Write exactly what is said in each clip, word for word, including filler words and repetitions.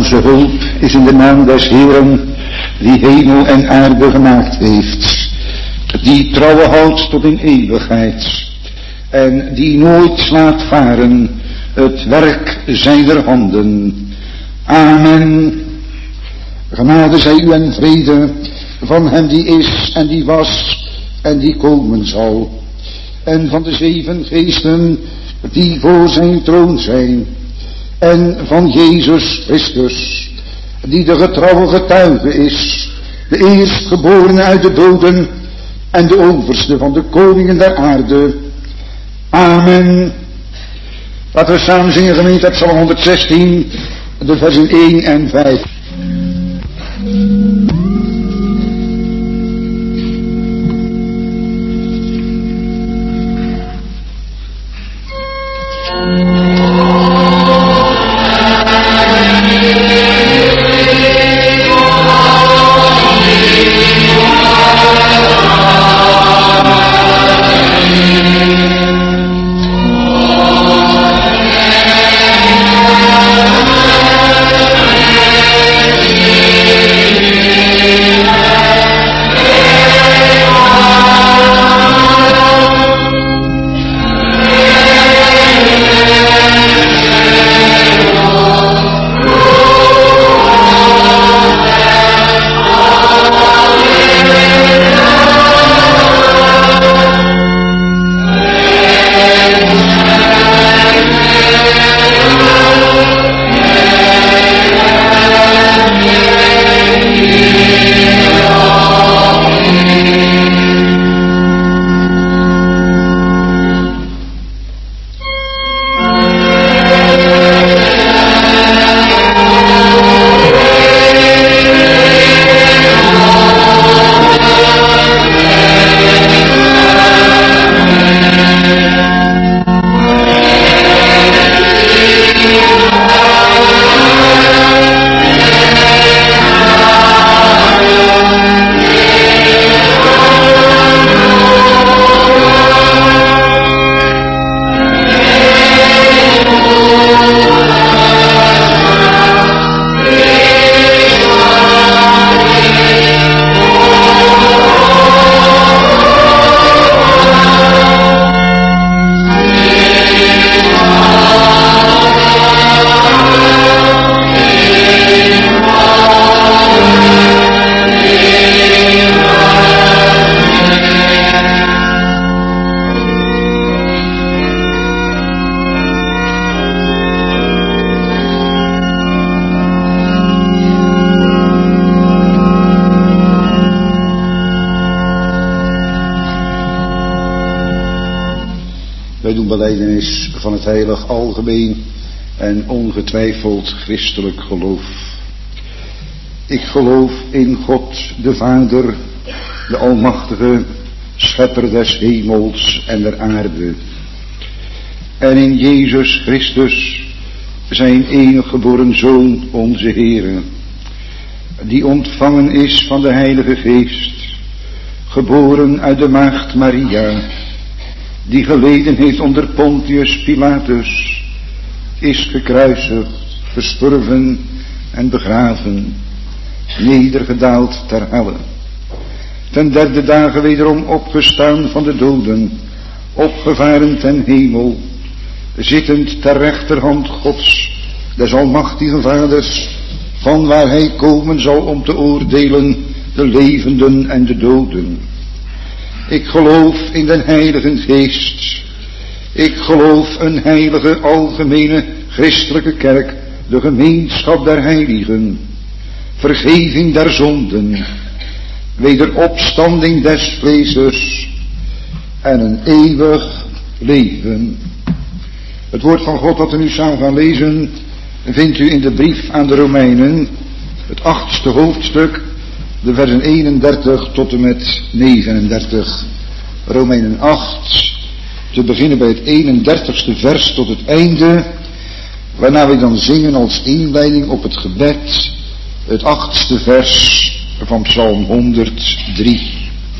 Onze hulp is in de naam des Heeren, die hemel en aarde gemaakt heeft, die trouwe houdt tot in eeuwigheid, en die nooit laat varen het werk zijner handen. Amen. Genade zij u en vrede van hem die is en die was en die komen zal, en van de zeven geesten die voor zijn troon zijn, en van Jezus Christus, die de getrouwe getuige is, de eerstgeborene uit de doden en de overste van de koningen der aarde. Amen. Laten we samen zingen, gemeente, uit Psalm honderdzestien, de versen één en vijf. Belijdenis van het heilig algemeen en ongetwijfeld christelijk geloof. Ik geloof in God de Vader, de almachtige schepper des hemels en der aarde, en in Jezus Christus, zijn enige geboren Zoon, onze Heere, die ontvangen is van de Heilige Geest, geboren uit de maagd Maria, die geleden heeft onder Pontius Pilatus, is gekruisigd, gestorven en begraven, nedergedaald ter helle, ten derde dagen wederom opgestaan van de doden, opgevaren ten hemel, zittend ter rechterhand Gods, des almachtigen Vaders, van waar hij komen zal om te oordelen de levenden en de doden. Ik geloof in den Heilige Geest. Ik geloof een heilige, algemene, christelijke kerk, de gemeenschap der heiligen, vergeving der zonden, wederopstanding des vleeses en een eeuwig leven. Het woord van God dat we nu samen gaan lezen, vindt u in de brief aan de Romeinen, het achtste hoofdstuk, de versen eenendertig tot en met negenendertig. Romeinen acht, te beginnen bij het eenendertigste vers tot het einde, waarna we dan zingen als inleiding op het gebed het achtste vers van Psalm honderddrie.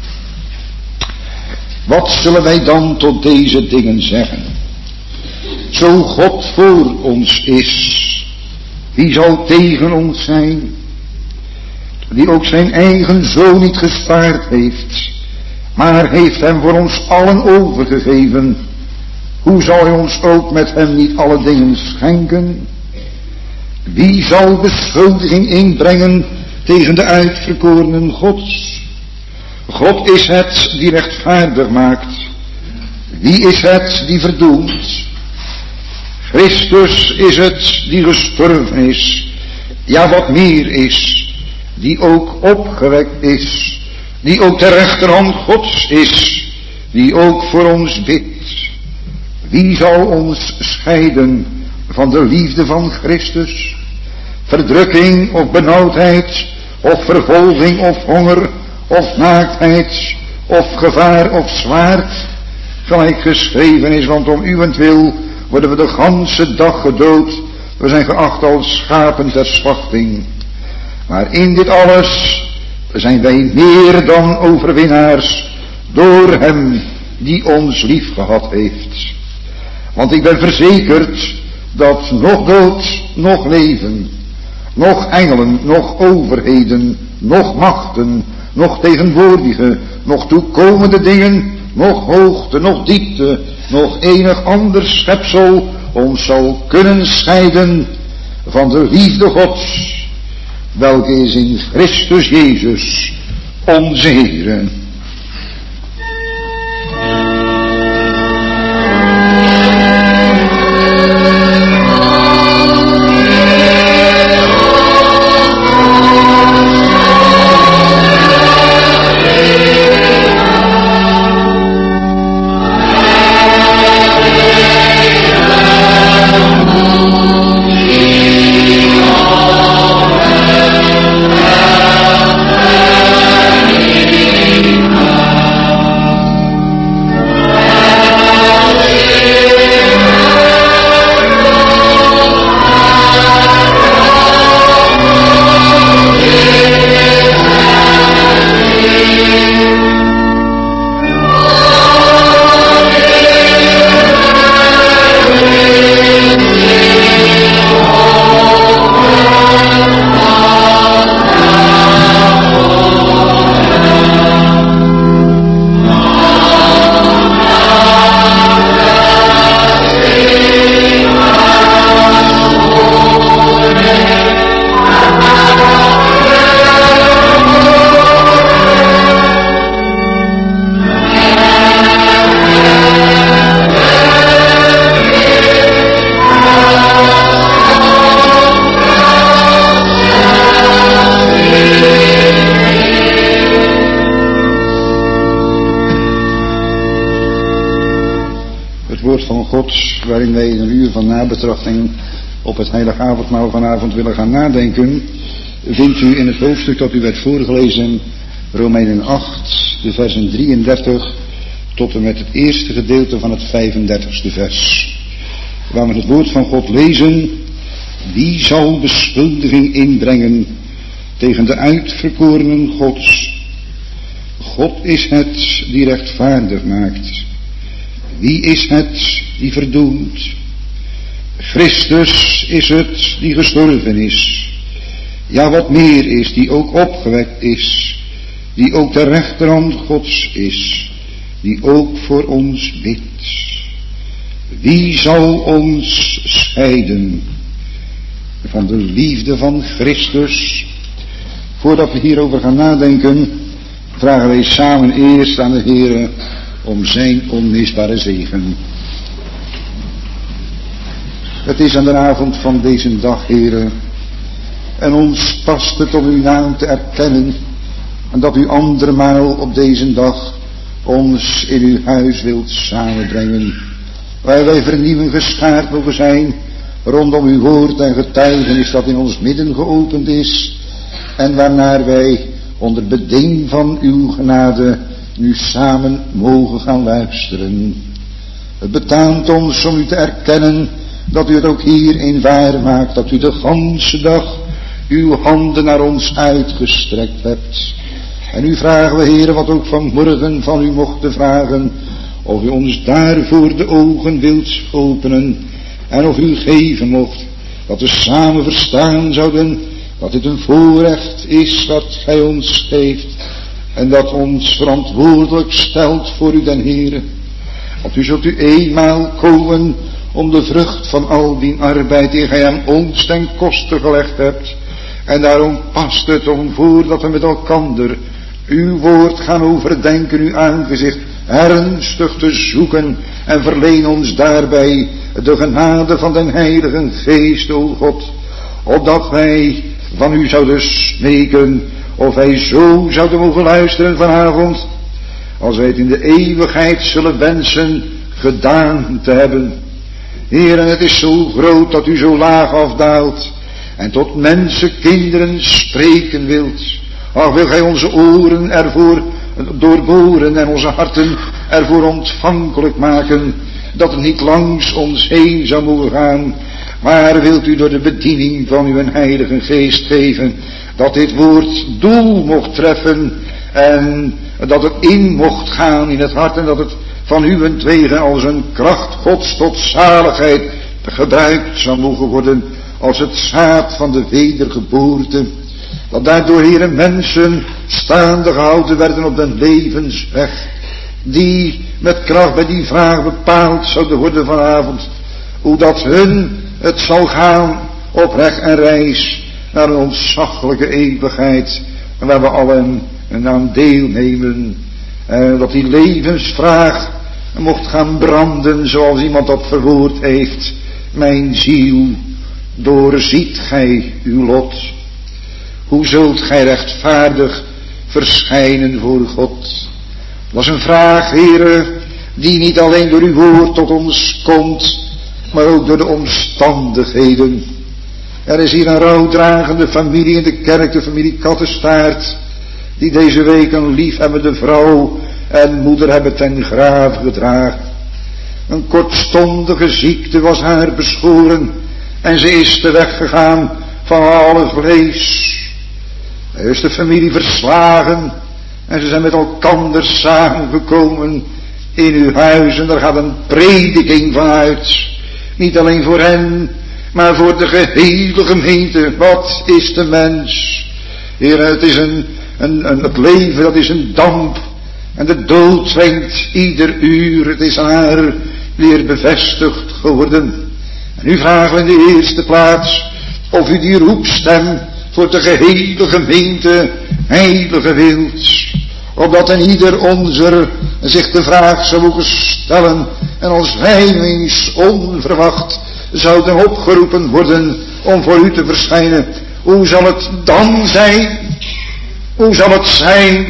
Wat zullen wij dan tot deze dingen zeggen? Zo God voor ons is, Wie zal tegen ons zijn? Die ook zijn eigen zoon niet gespaard heeft, maar heeft hem voor ons allen overgegeven. Hoe zal hij ons ook met hem niet alle dingen schenken? Wie zal beschuldiging inbrengen tegen de uitverkorenen Gods? God is het die rechtvaardig maakt. Wie is het die verdoemt? Christus is het die gestorven is. Ja, wat meer is, die ook opgewekt is. Die ook ter rechterhand Gods is. Die ook voor ons bidt. Wie zal ons scheiden van de liefde van Christus? Verdrukking of benauwdheid, of vervolging of honger, of naaktheid, of gevaar of zwaard, gelijk geschreven is, want om uwentwil worden we de ganse dag gedood, we zijn geacht als schapen ter slachting. Maar in dit alles zijn wij meer dan overwinnaars, door hem die ons lief gehad heeft. Want ik ben verzekerd dat nog dood, nog leven, nog engelen, nog overheden, nog machten, nog tegenwoordige, nog toekomende dingen, nog hoogte, nog diepte, nog enig ander schepsel ons zal kunnen scheiden van de liefde Gods, welke is in Christus Jezus, onze Heere. Waarin wij in een uur van nabetrachting op het heilige avondmaal vanavond willen gaan nadenken, vindt u in het hoofdstuk dat u werd voorgelezen, Romeinen acht, de versen drieëndertig tot en met het eerste gedeelte van het vijfendertigste vers, waar we het woord van God lezen: wie zal beschuldiging inbrengen tegen de uitverkorenen Gods? God is het die rechtvaardig maakt. Wie is het die verdoemt? Christus is het die gestorven is. Ja, wat meer is, die ook opgewekt is. Die ook de rechterhand Gods is. Die ook voor ons bidt. Wie zal ons scheiden van de liefde van Christus? Voordat we hierover gaan nadenken, vragen wij samen eerst aan de Heere om zijn onmisbare zegen. Het is aan de avond van deze dag, Heere, en ons past het om uw naam te erkennen, en dat u andermaal op deze dag ons in uw huis wilt samenbrengen, waar wij vernieuwing geschaard mogen zijn rondom uw woord en getuigenis dat in ons midden geopend is, en waarnaar wij onder beding van uw genade nu samen mogen gaan luisteren. Het betaamt ons om u te erkennen dat u het ook hierin waar maakt, dat u de ganse dag uw handen naar ons uitgestrekt hebt. En u vragen we, Heere, wat ook vanmorgen van u mochten vragen, of u ons daarvoor de ogen wilt openen, en of u geven mocht Dat we samen verstaan zouden dat dit een voorrecht is wat gij ons geeft. En dat ons verantwoordelijk stelt voor u den Heere. Want u zult u eenmaal komen om de vrucht van al die arbeid die gij aan ons ten koste gelegd hebt. En daarom past het om voordat we met elkander uw woord gaan overdenken, uw aangezicht ernstig te zoeken. En verleen ons daarbij de genade van den Heilige Geest, o God. Opdat wij van u zouden smeken, of wij zo zouden mogen luisteren vanavond, als wij het in de eeuwigheid zullen wensen gedaan te hebben. Heer, en het is zo groot dat u zo laag afdaalt en tot mensenkinderen spreken wilt. Ach, wil gij onze oren ervoor doorboren en onze harten ervoor ontvankelijk maken, dat het niet langs ons heen zou mogen gaan, maar wilt u door de bediening van uw Heilige Geest geven, dat dit woord doel mocht treffen en dat het in mocht gaan in het hart en dat het van uwentwege als een kracht Gods tot zaligheid gebruikt zou mogen worden als het zaad van de wedergeboorte. Dat daardoor, Heere, mensen staande gehouden werden op den levensweg, die met kracht bij die vraag bepaald zouden worden vanavond, hoe dat hun het zal gaan op weg en reis naar een ontzaglijke eeuwigheid, waar we allen aan deelnemen. En dat die levensvraag mocht gaan branden, zoals iemand dat verwoord heeft: mijn ziel, doorziet gij uw lot? Hoe zult gij rechtvaardig verschijnen voor God? Dat was een vraag, Heere, die niet alleen door uw woord tot ons komt, maar ook door de omstandigheden. Er is hier een rouwdragende familie in de kerk, de familie Kattenstaart, die deze week een liefhebbende vrouw en moeder hebben ten grave gedragen. Een kortstondige ziekte was haar beschoren en ze is te weg gegaan van alle vlees. Er is de familie verslagen en ze zijn met elkander samengekomen in uw huis en daar gaat een prediking van uit. Niet alleen voor hen, maar voor de gehele gemeente. Wat is de mens? Heer, het is een, een, een, het leven, dat is een damp. En de dood wenkt ieder uur. Het is aan haar weer bevestigd geworden. En nu vragen we in de eerste plaats of u die roepstem voor de gehele gemeente heilige wilt. Opdat een ieder onzer zich de vraag zou mogen stellen. En als wij eens onverwacht zouden opgeroepen worden om voor u te verschijnen. Hoe zal het dan zijn? Hoe zal het zijn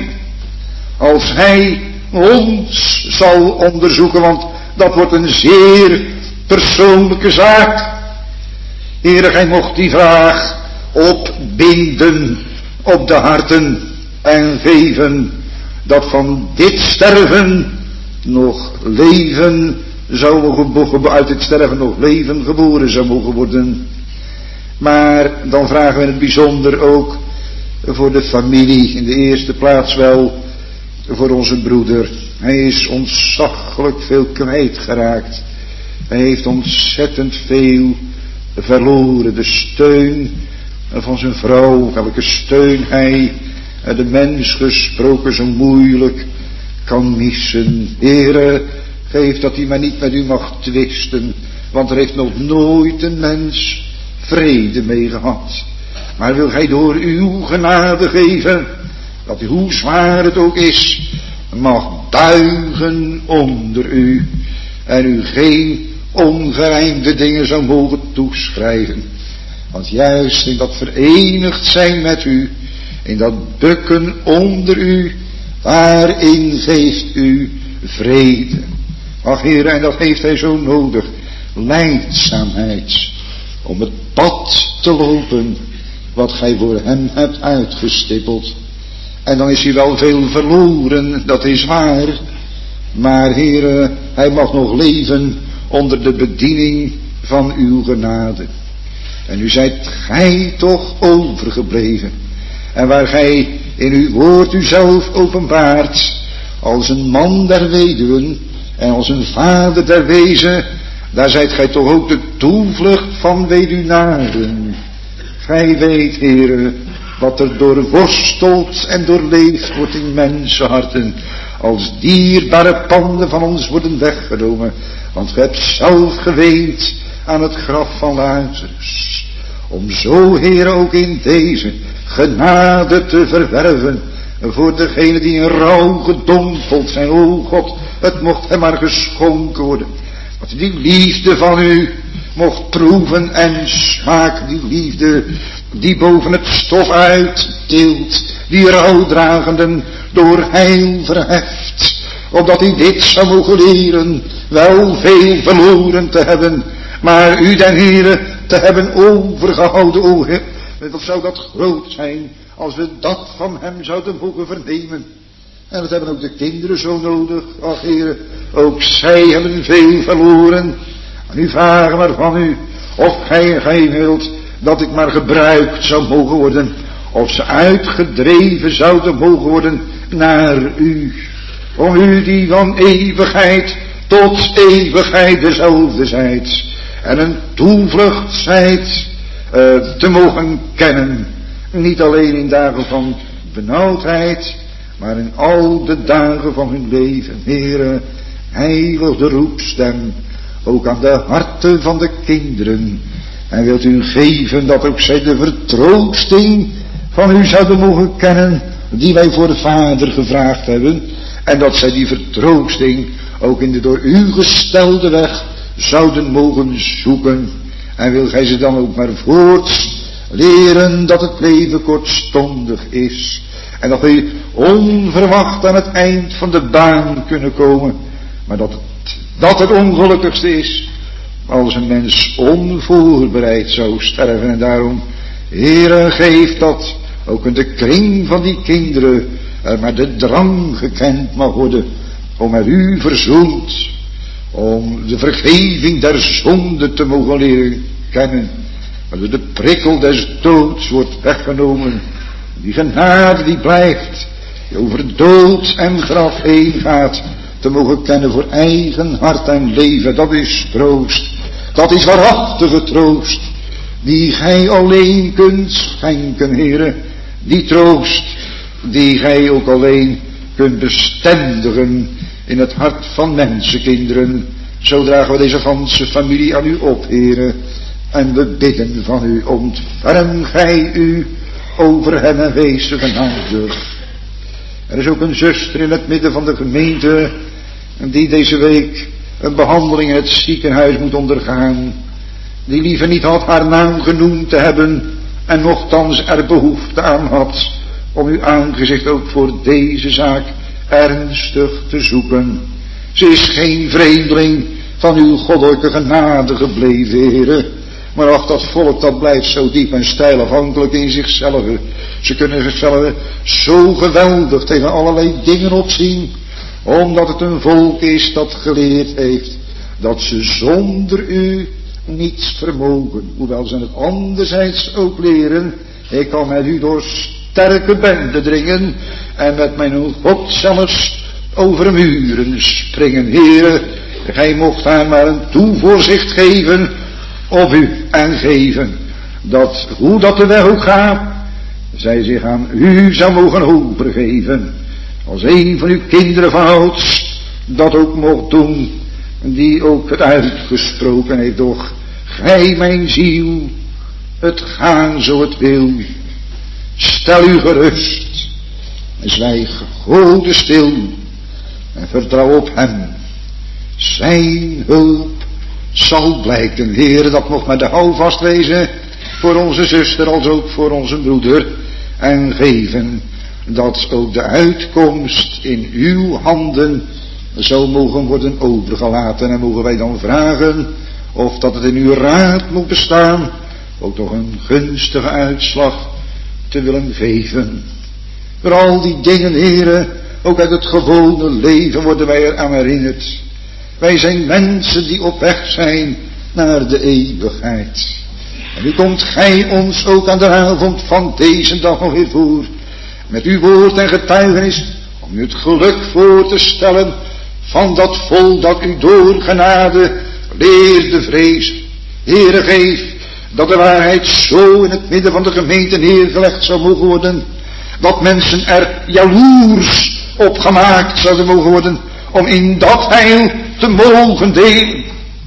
als hij ons zal onderzoeken? Want dat wordt een zeer persoonlijke zaak. Heere, gij mocht die vraag opbinden op de harten en geven dat van dit sterven nog leven zou mogen, uit dit sterven nog leven geboren zou mogen worden. Maar dan vragen we in het bijzonder ook voor de familie, in de eerste plaats wel voor onze broeder. Hij is ontzaglijk veel kwijtgeraakt. Hij heeft ontzettend veel verloren. De steun van zijn vrouw, welke steun hij, de mens gesproken, zo moeilijk kan missen. Heere, geef dat hij maar niet met u mag twisten, want er heeft nog nooit een mens vrede mee gehad. Maar wil gij door uw genade geven, dat hoe zwaar het ook is, mag buigen onder u en u geen ongerijmde dingen zou mogen toeschrijven. Want juist in dat verenigd zijn met u, in dat bukken onder u, daarin geeft u vrede. Ach Heer, en dat heeft hij zo nodig, lijdzaamheid, om het pad te lopen wat gij voor hem hebt uitgestippeld. En dan is hij wel veel verloren, dat is waar. Maar Heere, hij mag nog leven onder de bediening van uw genade. En nu zijt gij toch overgebleven. En waar gij in uw woord uzelf openbaart, als een man der weduwen en als een vader der wezen, daar zijt gij toch ook de toevlucht van weduwnaren. Gij weet, Heere, wat er doorworsteld en doorleefd wordt in mensenharten, als dierbare panden van ons worden weggenomen. Want gij hebt zelf geweend aan het graf van Lazarus. Om zo, Heere, ook in deze genade te verwerven voor degene die in rouw gedompeld zijn. O God, het mocht hem maar geschonken worden. Dat die liefde van u mocht proeven en smaken. Die liefde die boven het stof uitdeelt. Die rouwdragenden door heil verheft. Opdat hij dit zou mogen leren. Wel veel verloren te hebben. Maar u den Heere te hebben overgehouden. O Heer, wat zou dat groot zijn. Als we dat van hem zouden mogen vernemen. En dat hebben ook de kinderen zo nodig. Ach Heere, ook zij hebben veel verloren. En u vragen maar van u. Of gij, gij wilt dat ik maar gebruikt zou mogen worden. Of ze uitgedreven zouden mogen worden naar u. Om u die van eeuwigheid tot eeuwigheid dezelfde zijt. En een toevlucht zijt uh, te mogen kennen. Niet alleen in dagen van benauwdheid, maar in al de dagen van hun leven. Heere, heilig de roepstem, ook aan de harten van de kinderen. En wilt u geven dat ook zij de vertroosting van u zouden mogen kennen, die wij voor de Vader gevraagd hebben. En dat zij die vertroosting ook in de door u gestelde weg zouden mogen zoeken. En wil gij ze dan ook maar voorts leren dat het leven kortstondig is. En dat wij onverwacht aan het eind van de baan kunnen komen. Maar dat het, dat het ongelukkigste is als een mens onvoorbereid zou sterven. En daarom, Heere, geef dat ook in de kring van die kinderen er maar de drang gekend mag worden om met u verzoend, om de vergeving der zonde te mogen leren kennen. Waardoor de prikkel des doods wordt weggenomen. Die genade die blijft, die over dood en graf heen gaat, te mogen kennen voor eigen hart en leven. Dat is troost. Dat is waarachtige troost. Die gij alleen kunt schenken, Heere. Die troost die gij ook alleen kunt bestendigen in het hart van mensenkinderen. Zo dragen we deze ganse familie aan u op, Heere. En we bidden van u, ontferm gij u over hen en wees ze genadig. Er is ook een zuster in het midden van de gemeente die deze week een behandeling in het ziekenhuis moet ondergaan. Die liever niet had haar naam genoemd te hebben en nochtans er behoefte aan had om uw aangezicht ook voor deze zaak ernstig te zoeken. Ze is geen vreemdeling van uw goddelijke genade gebleven, Heere. Maar ach, dat volk dat blijft zo diep en steil afhankelijk in zichzelf. Ze kunnen zichzelf zo geweldig tegen allerlei dingen opzien. Omdat het een volk is dat geleerd heeft dat ze zonder u niets vermogen. Hoewel ze het anderzijds ook leren. Ik kan met u door sterke benden dringen. En met mijn God zelfs over muren springen. Heere, gij mocht haar maar een toevoorzicht geven op u en geven. Dat hoe dat de weg ook gaat, zij zich aan u zou mogen overgeven. Als een van uw kinderen van ouds dat ook mocht doen, die ook het uitgesproken heeft. Doch gij mijn ziel, het gaan zo het wil. Stel u gerust en zwijg Gode stil en vertrouw op hem. Zijn hulp zal blijken. Heere, dat mocht maar de houvast wezen voor onze zuster als ook voor onze broeder. En geven dat ook de uitkomst in uw handen zou mogen worden overgelaten. En mogen wij dan vragen of dat het in uw raad moet bestaan ook nog een gunstige uitslag te willen geven. Voor al die dingen, Heere, ook uit het gewone leven worden wij eraan herinnerd. Wij zijn mensen die op weg zijn naar de eeuwigheid. En nu komt gij ons ook aan de avond van deze dag nog weer voor. Met uw woord en getuigenis om u het geluk voor te stellen van dat volk dat u door genade leerde vrezen. Heere, geef dat de waarheid zo in het midden van de gemeente neergelegd zou mogen worden, dat mensen er jaloers op gemaakt zouden mogen worden, om in dat heil te mogen delen.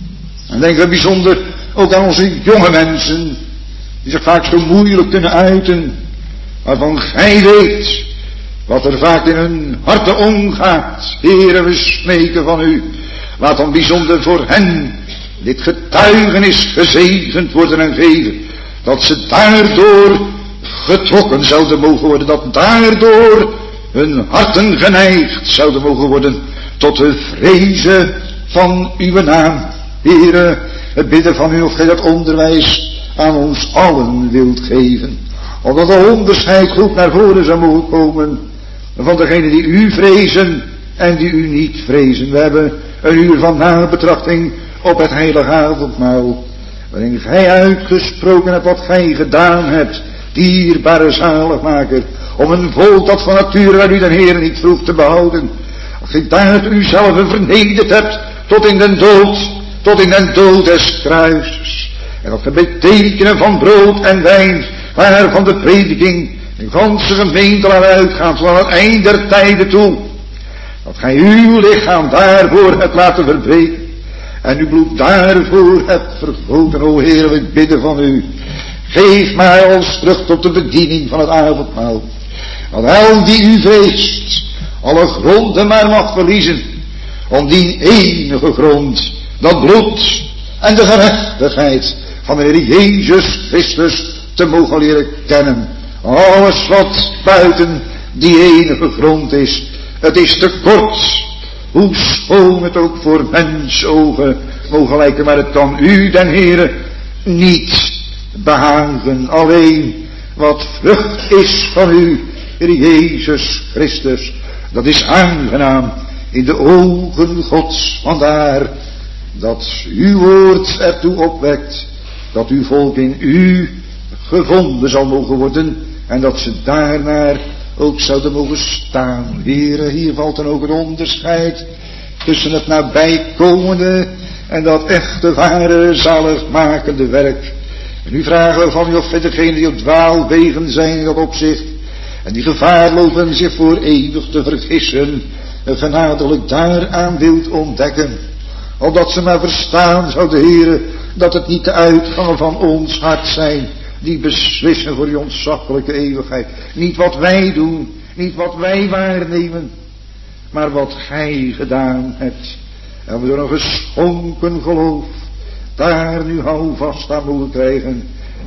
En denken we bijzonder ook aan onze jonge mensen, die zich vaak zo moeilijk kunnen uiten, waarvan gij weet wat er vaak in hun harten omgaat. Heere, we smeken van u, laat dan bijzonder voor hen dit getuigenis gezegend worden en geven, dat ze daardoor getrokken zouden mogen worden, dat daardoor hun harten geneigd zouden mogen worden tot de vrezen van uw naam. Heere, het bidden van u of gij dat onderwijs aan ons allen wilt geven, omdat de onderscheid goed naar voren zou mogen komen van degenen die u vrezen en die u niet vrezen. We hebben een uur van nabetrachting op het heilige avondmaal, waarin gij uitgesproken hebt wat gij gedaan hebt, dierbare zaligmaker, om een volk dat van nature waar u de Heer niet vroeg te behouden, als gij daar u zelf vernederd hebt tot in den dood, tot in den dood des kruises, en dat de betekenen van brood en wijn, waar van de prediking de ganse gemeente laat uitgaan tot aan het eind der tijden toe, dat gij uw lichaam daarvoor hebt laten verbreken en uw bloed daarvoor hebt vergoten. O Heer, we bidden van u, geef mij ons terug tot de bediening van het avondmaal, dat al die u vreest alle gronden maar mag verliezen, om die enige grond, dat bloed en de gerechtigheid van de Heer Jezus Christus te mogen leren kennen. Alles wat buiten die enige grond is, het is te kort, hoe schoon het ook voor mensogen mogen lijken, maar het kan u, den Heere, niet behagen. Alleen wat vrucht is van u, Heer Jezus Christus, dat is aangenaam in de ogen Gods. Vandaar dat uw woord ertoe opwekt dat uw volk in u gevonden zal mogen worden en dat ze daarnaar ook zouden mogen staan. Heere, hier valt dan ook het onderscheid tussen het nabijkomende en dat echte, ware, zaligmakende werk. En nu vragen we van u of wij degenen die op dwaalwegen zijn in dat opzicht en die gevaar lopen zich voor eeuwig te vergissen, genadelijk daaraan wilt ontdekken, opdat ze maar verstaan zouden, Heere, dat het niet de uitgangen van ons hart zijn die beslissen voor die ontzaglijke eeuwigheid. Niet wat wij doen, niet wat wij waarnemen, maar wat gij gedaan hebt. En we door een geschonken geloof daar nu houvast aan mogen krijgen,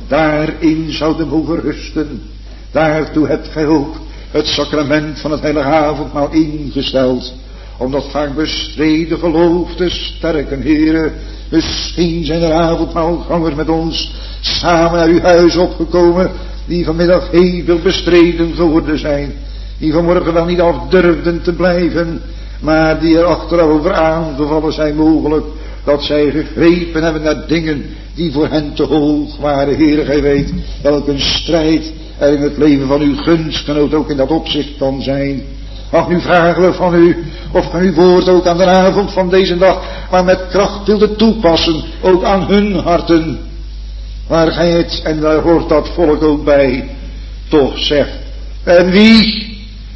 daarin zouden mogen rusten. Daartoe hebt gij ook het sacrament van het heilige avondmaal ingesteld, om dat vaak bestreden geloof te sterken. Heere, misschien zijn er avondmaalgangers met ons samen naar uw huis opgekomen, die vanmiddag heel veel bestreden geworden zijn, die vanmorgen wel niet af durfden te blijven, maar die er achterover aangevallen zijn mogelijk, dat zij gegrepen hebben naar dingen die voor hen te hoog waren. Heere, gij weet welk een strijd er in het leven van uw gunstgenoot ook in dat opzicht kan zijn. Ach, nu vragen we van u of gij uw woord ook aan de avond van deze dag maar met kracht wilde toepassen, ook aan hun harten, waar gij het, en daar hoort dat volk ook bij, toch zegt: en wie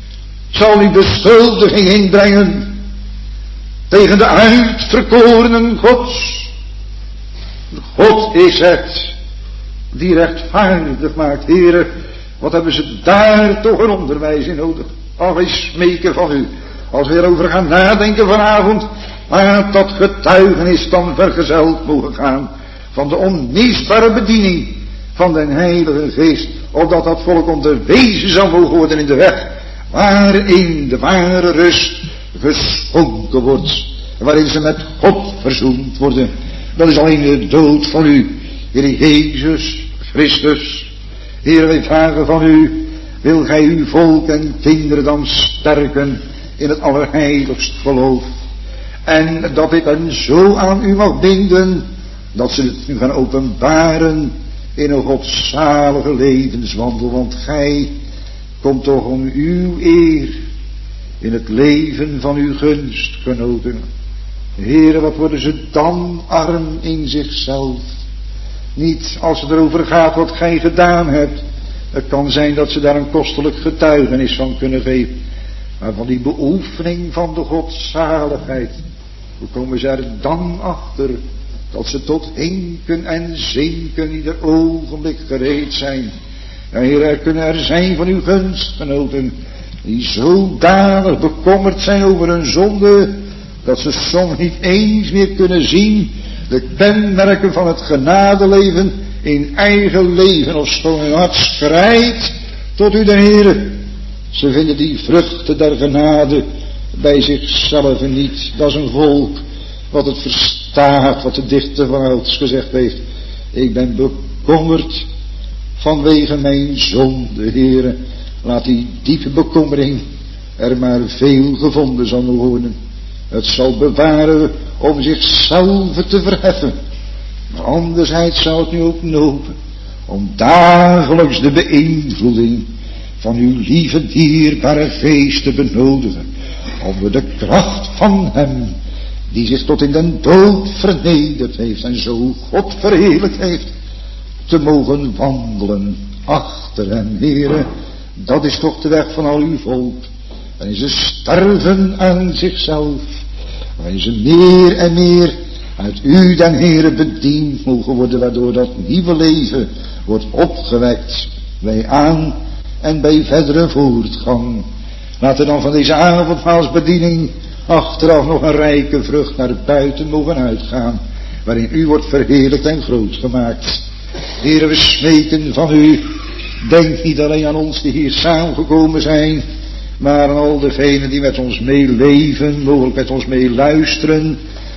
zal die beschuldiging inbrengen tegen de uitverkorenen Gods? God is het die rechtvaardig maakt. Heere, wat hebben ze daar toch een onderwijs in nodig? Ach, wij smeken van u, als we erover gaan nadenken vanavond, laat dat getuigenis dan vergezeld mogen gaan van de onmisbare bediening van den Heilige Geest, opdat dat volk onderwezen zal mogen worden in de weg waarin de ware rust geschonken wordt, waarin ze met God verzoend worden. Dat is alleen de dood van u, Heer Jezus Christus. Heer, wij vragen van u, wil gij uw volk en kinderen dan sterken in het allerheiligst geloof, en dat ik hen zo aan u mag binden, dat ze het nu gaan openbaren in een godzalige levenswandel, want gij komt toch om uw eer in het leven van uw gunstgenoten. Heere, wat worden ze dan arm in zichzelf, Niet als het erover gaat wat gij gedaan hebt. Het kan zijn dat ze daar een kostelijk getuigenis van kunnen geven. Maar van die beoefening van de godzaligheid. Hoe komen ze er dan achter dat ze tot hinken en zinken ieder ogenblik gereed zijn. Ja, Heer, er kunnen er zijn van uw gunstgenoten die zodanig bekommerd zijn over hun zonde, dat ze soms niet eens meer kunnen zien de kenmerken van het genadeleven in eigen leven, of schoon hun hart schrijdt tot u de Heer. Ze vinden die vruchten der genade bij zichzelf niet. Dat is een volk wat het verstaat, wat de dichter van Ouds gezegd heeft. Ik ben bekommerd vanwege mijn zonde, Heere. Laat die diepe bekommering er maar veel gevonden zal worden. Het zal bewaren om zichzelf te verheffen. Maar anderzijds zou het nu ook nopen om dagelijks de beïnvloeding van uw lieve dierbare geest te benodigen. Onder de kracht van hem die zich tot in den dood vernederd heeft en zo God verheerlijkt heeft, te mogen wandelen achter hem, Heere. Dat is toch de weg van al uw volk. Waarin ze sterven aan zichzelf. Waarin ze meer en meer uit u den Heere bediend mogen worden, waardoor dat nieuwe leven wordt opgewekt bij aan en bij verdere voortgang. Laat er dan van deze avondmaalsbediening achteraf nog een rijke vrucht naar buiten mogen uitgaan, waarin u wordt verheerlijkt en groot gemaakt. Heere, we smeken van u. Denk niet alleen aan ons die hier samengekomen zijn, maar aan al degenen die met ons meeleven, mogelijk met ons meeluisteren,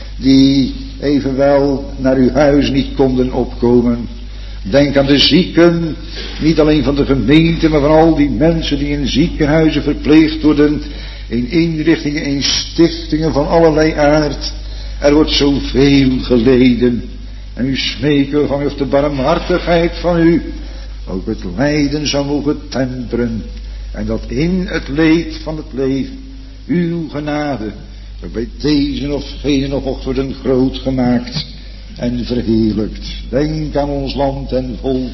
die evenwel naar uw huis niet konden opkomen. Denk aan de zieken, niet alleen van de gemeente, maar van al die mensen die in ziekenhuizen verpleegd worden, in inrichtingen, in stichtingen van allerlei aard. Er wordt zoveel geleden. En u smeken van de barmhartigheid van u ook het lijden zou mogen temperen. En dat in het leed van het leven uw genade ook bij deze of gene nog mocht worden groot gemaakt en verheerlijkt. Denk aan ons land en volk.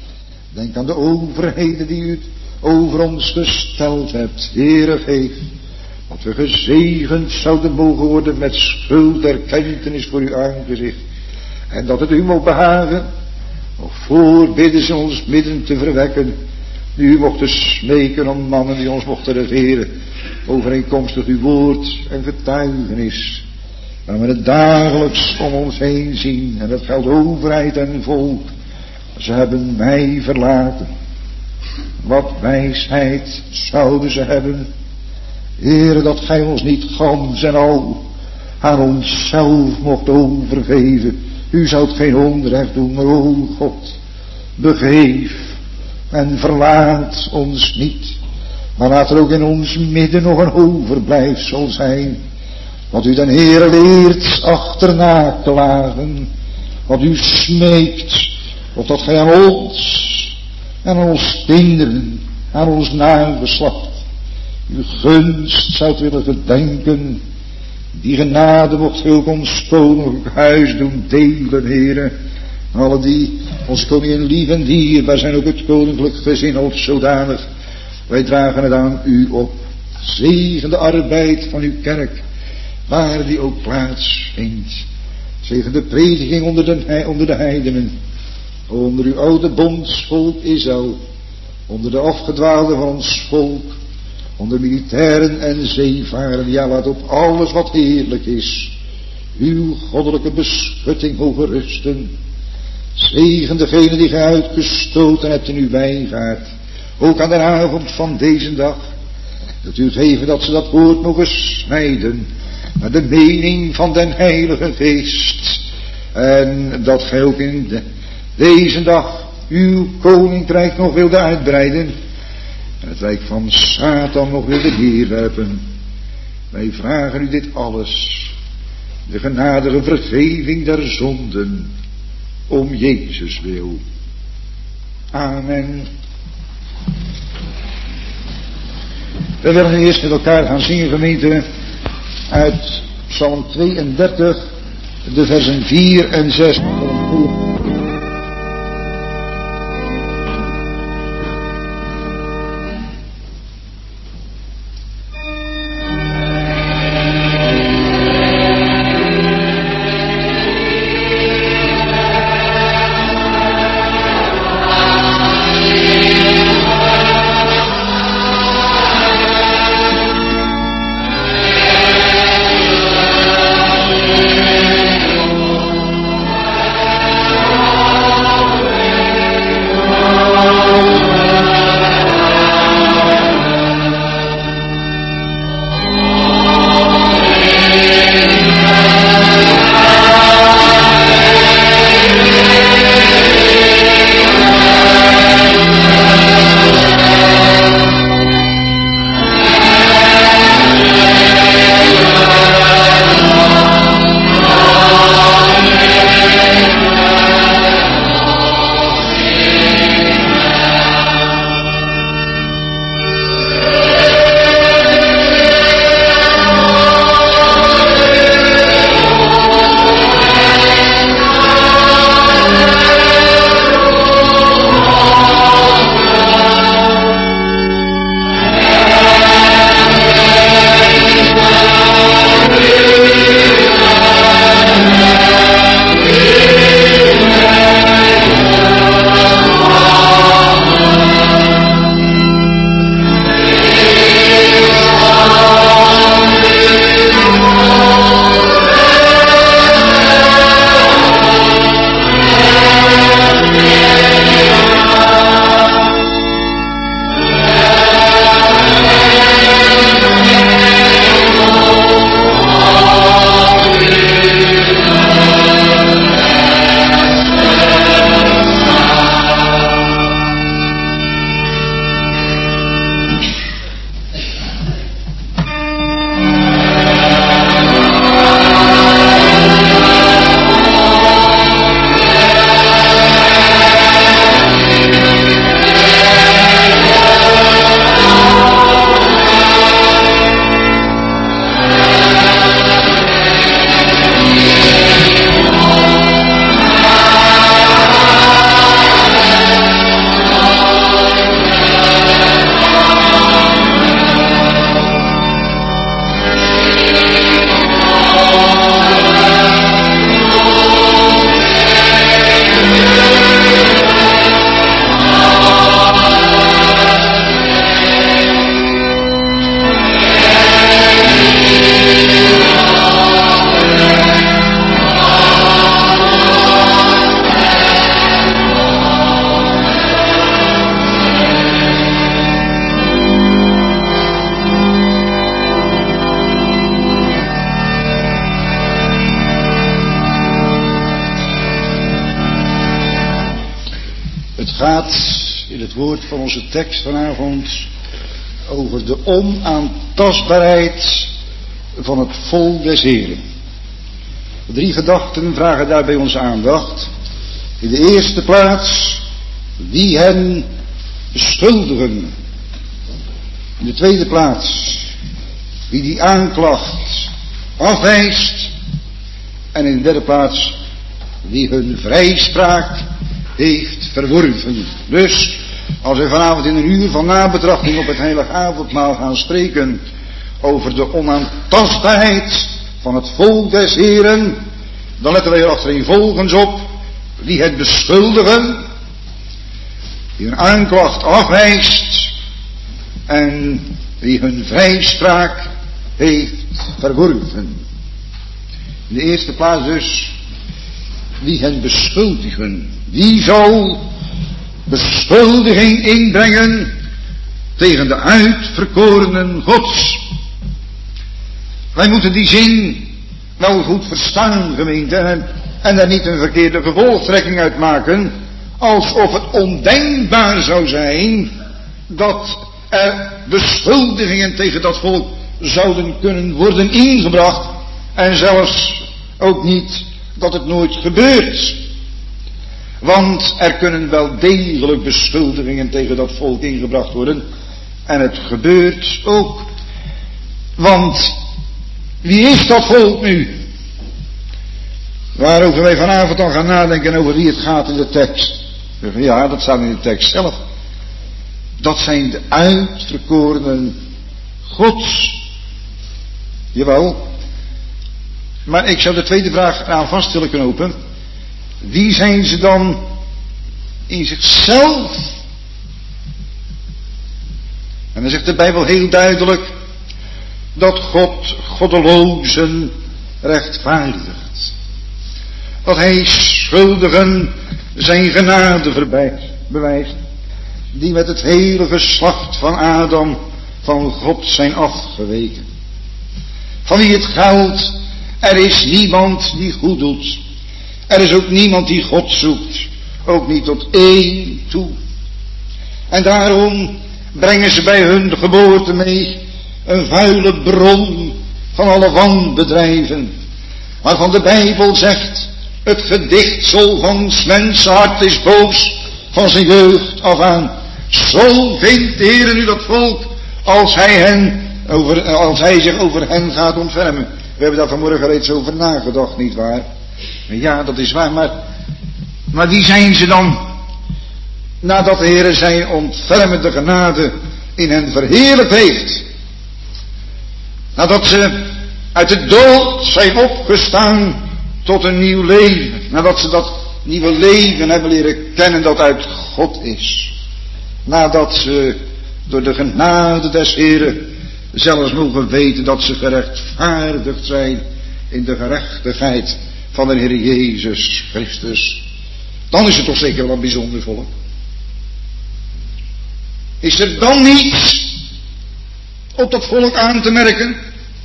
Denk aan de overheden die u over ons gesteld hebt. Heere, geef dat we gezegend zouden mogen worden met schulderkentenis voor uw aangezicht. En dat het u mocht behagen, nog voorbidden ze ons midden te verwekken, die u mochten smeken om mannen die ons mochten regeren, overeenkomstig uw woord en getuigenis. Maar we het dagelijks om ons heen zien, en dat geldt overheid en volk. Ze hebben mij verlaten. Wat wijsheid zouden ze hebben. Heere, dat gij ons niet gans en al aan onszelf mocht overgeven. U zoudt geen onrecht doen, maar o God, begeef en verlaat ons niet. Maar laat er ook in ons midden nog een overblijfsel zijn. Wat u den Heere leert achterna klagen. Wat u smeekt, opdat gij aan ons en aan ons kinderen, aan ons nageslacht, uw gunst zoudt willen gedenken. Die genade mocht ook ons koninklijk huis doen delen, Heere. Alle die ons koningin lief en dierbaar zijn, ook het koninklijk gezin als zodanig. Wij dragen het aan u op. Zegen de arbeid van uw kerk, waar die ook plaatsvindt. Zegen de prediking onder de, onder de heidenen. Onder uw oude bondsvolk Israël. Onder de afgedwaalden van ons volk. Onder militairen en zeevaren. Ja, laat op alles wat heerlijk is uw goddelijke beschutting mogen rusten. Zegen degene die gij uitgestoten hebt in uw wijngaard. Ook aan de avond van deze dag. Dat u geven dat ze dat woord mogen snijden naar de mening van den Heilige Geest. En dat gij ook in de, deze dag uw koninkrijk nog wilde uitbreiden. En het rijk van Satan nog wilde neerwerpen. Wij vragen u dit alles. De genadige vergeving der zonden. Om Jezus wil. Amen. We willen eerst met elkaar gaan zingen, gemeente, uit Psalm tweeëndertig, de versen vier en zes. Het gaat in het woord van onze tekst vanavond over de onaantastbaarheid van het volk des Heren. Drie gedachten vragen daarbij onze aandacht. In de eerste plaats, wie hen beschuldigen. In de tweede plaats, wie die aanklacht afwijst. En in de derde plaats, wie hun vrijspraak heeft verworven. Dus, als we vanavond in een uur van nabetrachting op het heilige avondmaal gaan spreken over de onaantastbaarheid van het volk des Heren, dan letten wij er achtereenvolgens op wie het beschuldigen, wie hun aanklacht afwijst en wie hun vrijspraak heeft verworven. In de eerste plaats dus, wie hen beschuldigen. Wie zal beschuldiging inbrengen tegen de uitverkorenen Gods? Wij moeten die zin wel goed verstaan, gemeente, en, en daar niet een verkeerde gevolgtrekking uit maken, alsof het ondenkbaar zou zijn dat er beschuldigingen tegen dat volk zouden kunnen worden ingebracht, en zelfs ook niet dat het nooit gebeurt. Want er kunnen wel degelijk beschuldigingen tegen dat volk ingebracht worden, en het gebeurt ook. Want wie is dat volk nu? Waarover wij vanavond al gaan nadenken over wie het gaat in de tekst. Ja, dat staat in de tekst zelf. Dat zijn de uitverkorenen Gods. Jawel. Maar ik zou de tweede vraag aan vast willen knopen. Wie zijn ze dan in zichzelf? En dan zegt de Bijbel heel duidelijk dat God goddelozen rechtvaardigt. Dat hij schuldigen zijn genade bewijst, die met het hele geslacht van Adam van God zijn afgeweken. Van wie het geldt, er is niemand die goed doet. Er is ook niemand die God zoekt, ook niet tot één toe. En daarom brengen ze bij hun geboorte mee een vuile bron van alle wanbedrijven, waarvan de Bijbel zegt, het gedichtsel van 's mensen hart is boos van zijn jeugd af aan. Zo vindt de Heer nu dat volk, als hij, hen over, als hij zich over hen gaat ontfermen. We hebben daar vanmorgen reeds over nagedacht, nietwaar? Ja, dat is waar, maar, maar wie zijn ze dan? Nadat de Heer zijn ontfermende genade in hen verheerlijkt heeft. Nadat ze uit de dood zijn opgestaan tot een nieuw leven. Nadat ze dat nieuwe leven hebben leren kennen dat uit God is. Nadat ze door de genade des Heeren zelfs mogen weten dat ze gerechtvaardigd zijn in de gerechtigheid van de Heer Jezus Christus. Dan is het toch zeker wel een bijzonder volk. Is er dan niets op dat volk aan te merken?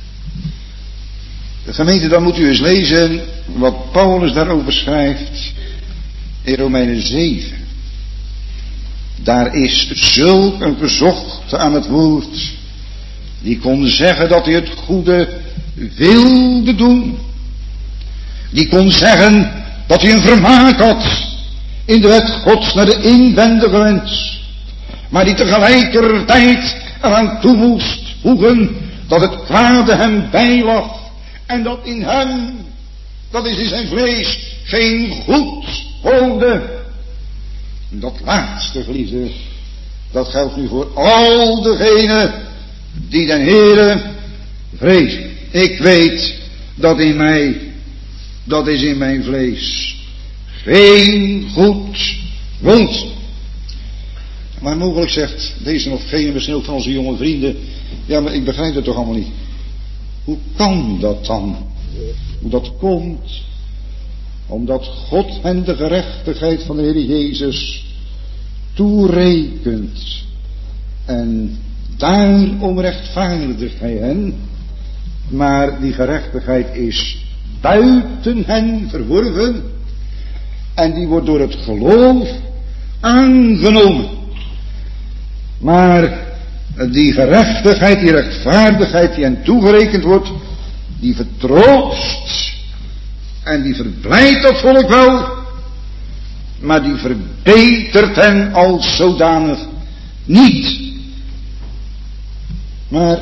De gemeente, dan moet u eens lezen wat Paulus daarover schrijft in Romeinen zeven. Daar is zulk een gezochte aan het woord, die kon zeggen dat hij het goede wilde doen. Die kon zeggen dat hij een vermaak had in de wet Gods naar de inwendige wens. Maar die tegelijkertijd eraan toe moest voegen dat het kwade hem bijlag. En dat in hem, dat is in zijn vlees, geen goed woonde. Dat laatste, geliefde, dat geldt nu voor al degenen die den Heere vrezen. Ik weet dat in mij, dat is in mijn vlees, geen goed woont. Maar mogelijk zegt deze of gene, misschien ook van onze jonge vrienden, ja, maar ik begrijp het toch allemaal niet. Hoe kan dat dan? Hoe dat komt? Omdat God hen de gerechtigheid van de Heer Jezus toerekent. En daarom rechtvaardigt hij hen. Maar die gerechtigheid is buiten hen verworven. En die wordt door het geloof aangenomen. Maar die gerechtigheid, die rechtvaardigheid die hen toegerekend wordt, die vertroost en die verblijdt dat volk wel, maar die verbetert hen als zodanig niet. Maar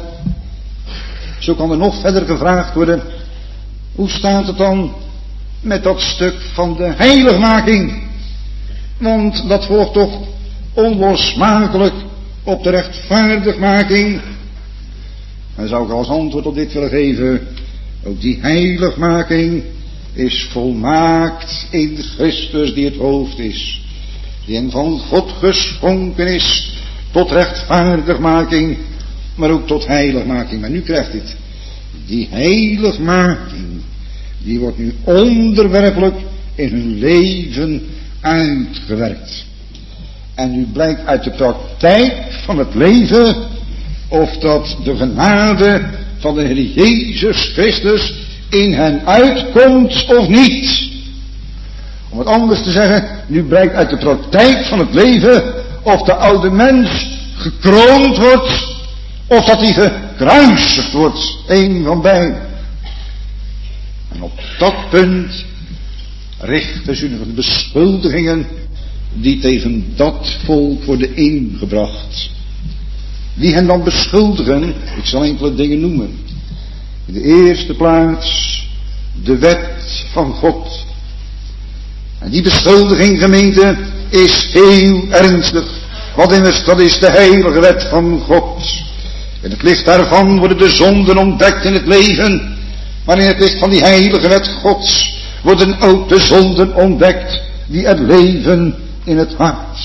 zo kan er nog verder gevraagd worden, hoe staat het dan met dat stuk van de heiligmaking? Want dat volgt toch onlosmakelijk op de rechtvaardigmaking. Dan zou ik als antwoord op dit willen geven, ook die heiligmaking is volmaakt in Christus die het hoofd is, die hen van God geschonken is tot rechtvaardigmaking, maar ook tot heiligmaking. Maar nu krijgt dit, die heiligmaking, die wordt nu onderwerpelijk in hun leven uitgewerkt. En nu blijkt uit de praktijk van het leven of dat de genade van de Heer Jezus Christus in hen uitkomt of niet. Om het anders te zeggen, nu blijkt uit de praktijk van het leven of de oude mens gekroond wordt of dat hij gekruisigd wordt. Eén van beiden. En op dat punt richten ze de beschuldigingen die tegen dat volk worden ingebracht. Wie hen dan beschuldigen? Ik zal enkele dingen noemen. In de eerste plaats de wet van God. En die beschuldiging, gemeente, is heel ernstig. Want immers, dat is de heilige wet van God. In het licht daarvan worden de zonden ontdekt in het leven. Maar in het licht van die heilige wet Gods worden ook de zonden ontdekt die het leven in het hart.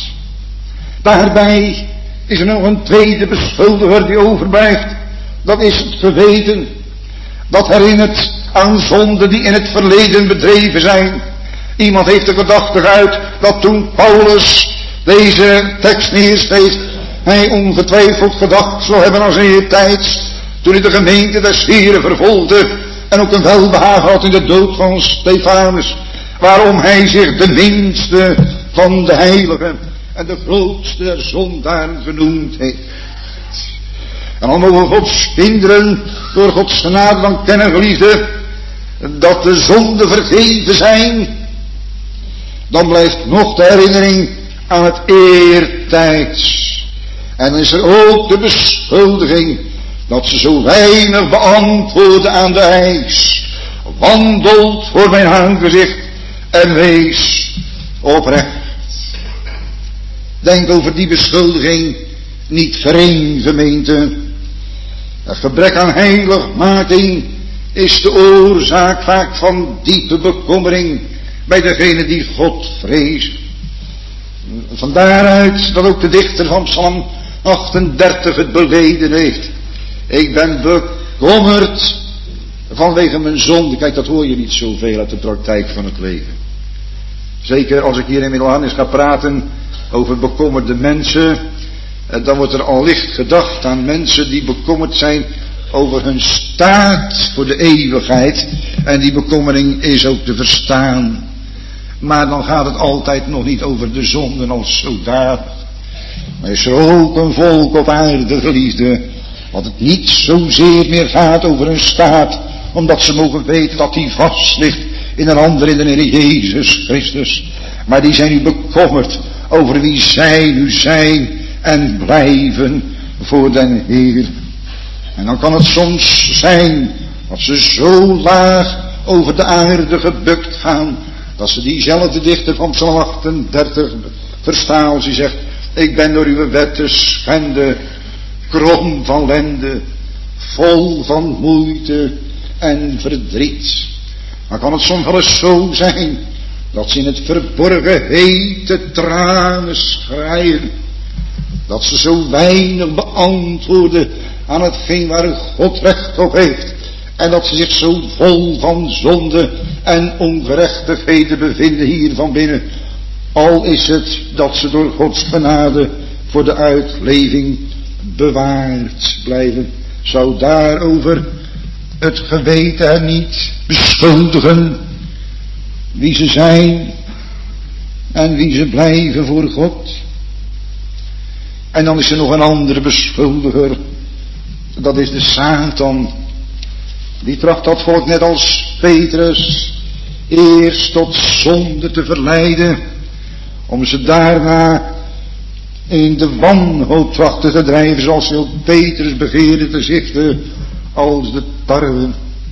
Daarbij is er nog een tweede beschuldiger die overblijft. Dat is het geweten. Dat herinnert aan zonden die in het verleden bedreven zijn. Iemand heeft de gedachte geuit dat toen Paulus deze tekst neerschreef, hij ongetwijfeld gedacht zou hebben aan zijn tijds, toen hij de gemeente des Heren vervolgde en ook een welbehagen had in de dood van Stefanus, waarom hij zich de minste van de heiligen en de grootste der zondaren genoemd heeft. En dan mogen Gods kinderen door Gods genade dan kennen, geliefde, dat de zonden vergeven zijn. Dan blijft nog de herinnering aan het eertijds. En dan is er ook de beschuldiging dat ze zo weinig beantwoorden aan de eis. Wandelt voor mijn aangezicht en wees oprecht. Denk over die beschuldiging niet vreemd, gemeente. Het gebrek aan heiligmaking is de oorzaak vaak van diepe bekommering bij degene die God vreest. Van daaruit dat ook de dichter van Psalm achtendertig het beleden heeft. Ik ben bekommerd vanwege mijn zonde. Kijk, dat hoor je niet zoveel uit de praktijk van het leven. Zeker als ik hier in Middelharnis ga praten over bekommerde mensen, dan wordt er al licht gedacht aan mensen die bekommerd zijn over hun staat voor de eeuwigheid. En die bekommering is ook te verstaan. Maar dan gaat het altijd nog niet over de zonden als zodanig. Maar is er ook een volk op aarde, geliefde, wat het niet zozeer meer gaat over hun staat, omdat ze mogen weten dat die vast ligt in een ander, in de Heer Jezus Christus. Maar die zijn nu bekommerd over wie zij nu zijn en blijven voor den Heer. En dan kan het soms zijn dat ze zo laag over de aarde gebukt gaan, dat ze diezelfde dichter van Psalm achtendertig verstaan als hij zegt, ik ben door uw wet te schende, krom van lende, vol van moeite en verdriet. Maar kan het soms wel eens zo zijn dat ze in het verborgen hete tranen schreien, dat ze zo weinig beantwoorden aan hetgeen waar God recht op heeft, en dat ze zich zo vol van zonde en ongerechtigheden bevinden hier van binnen, al is het dat ze door Gods genade voor de uitleving bewaard blijven. Zou daarover het geweten hen niet beschuldigen wie ze zijn? En wie ze blijven voor God. En dan is er nog een andere beschuldiger. Dat is de Satan. Die tracht dat volk net als Petrus eerst tot zonde te verleiden. Om ze daarna in de wanhoop trachten te drijven. Zoals ze ook Petrus begeerde te ziften als de tarwe.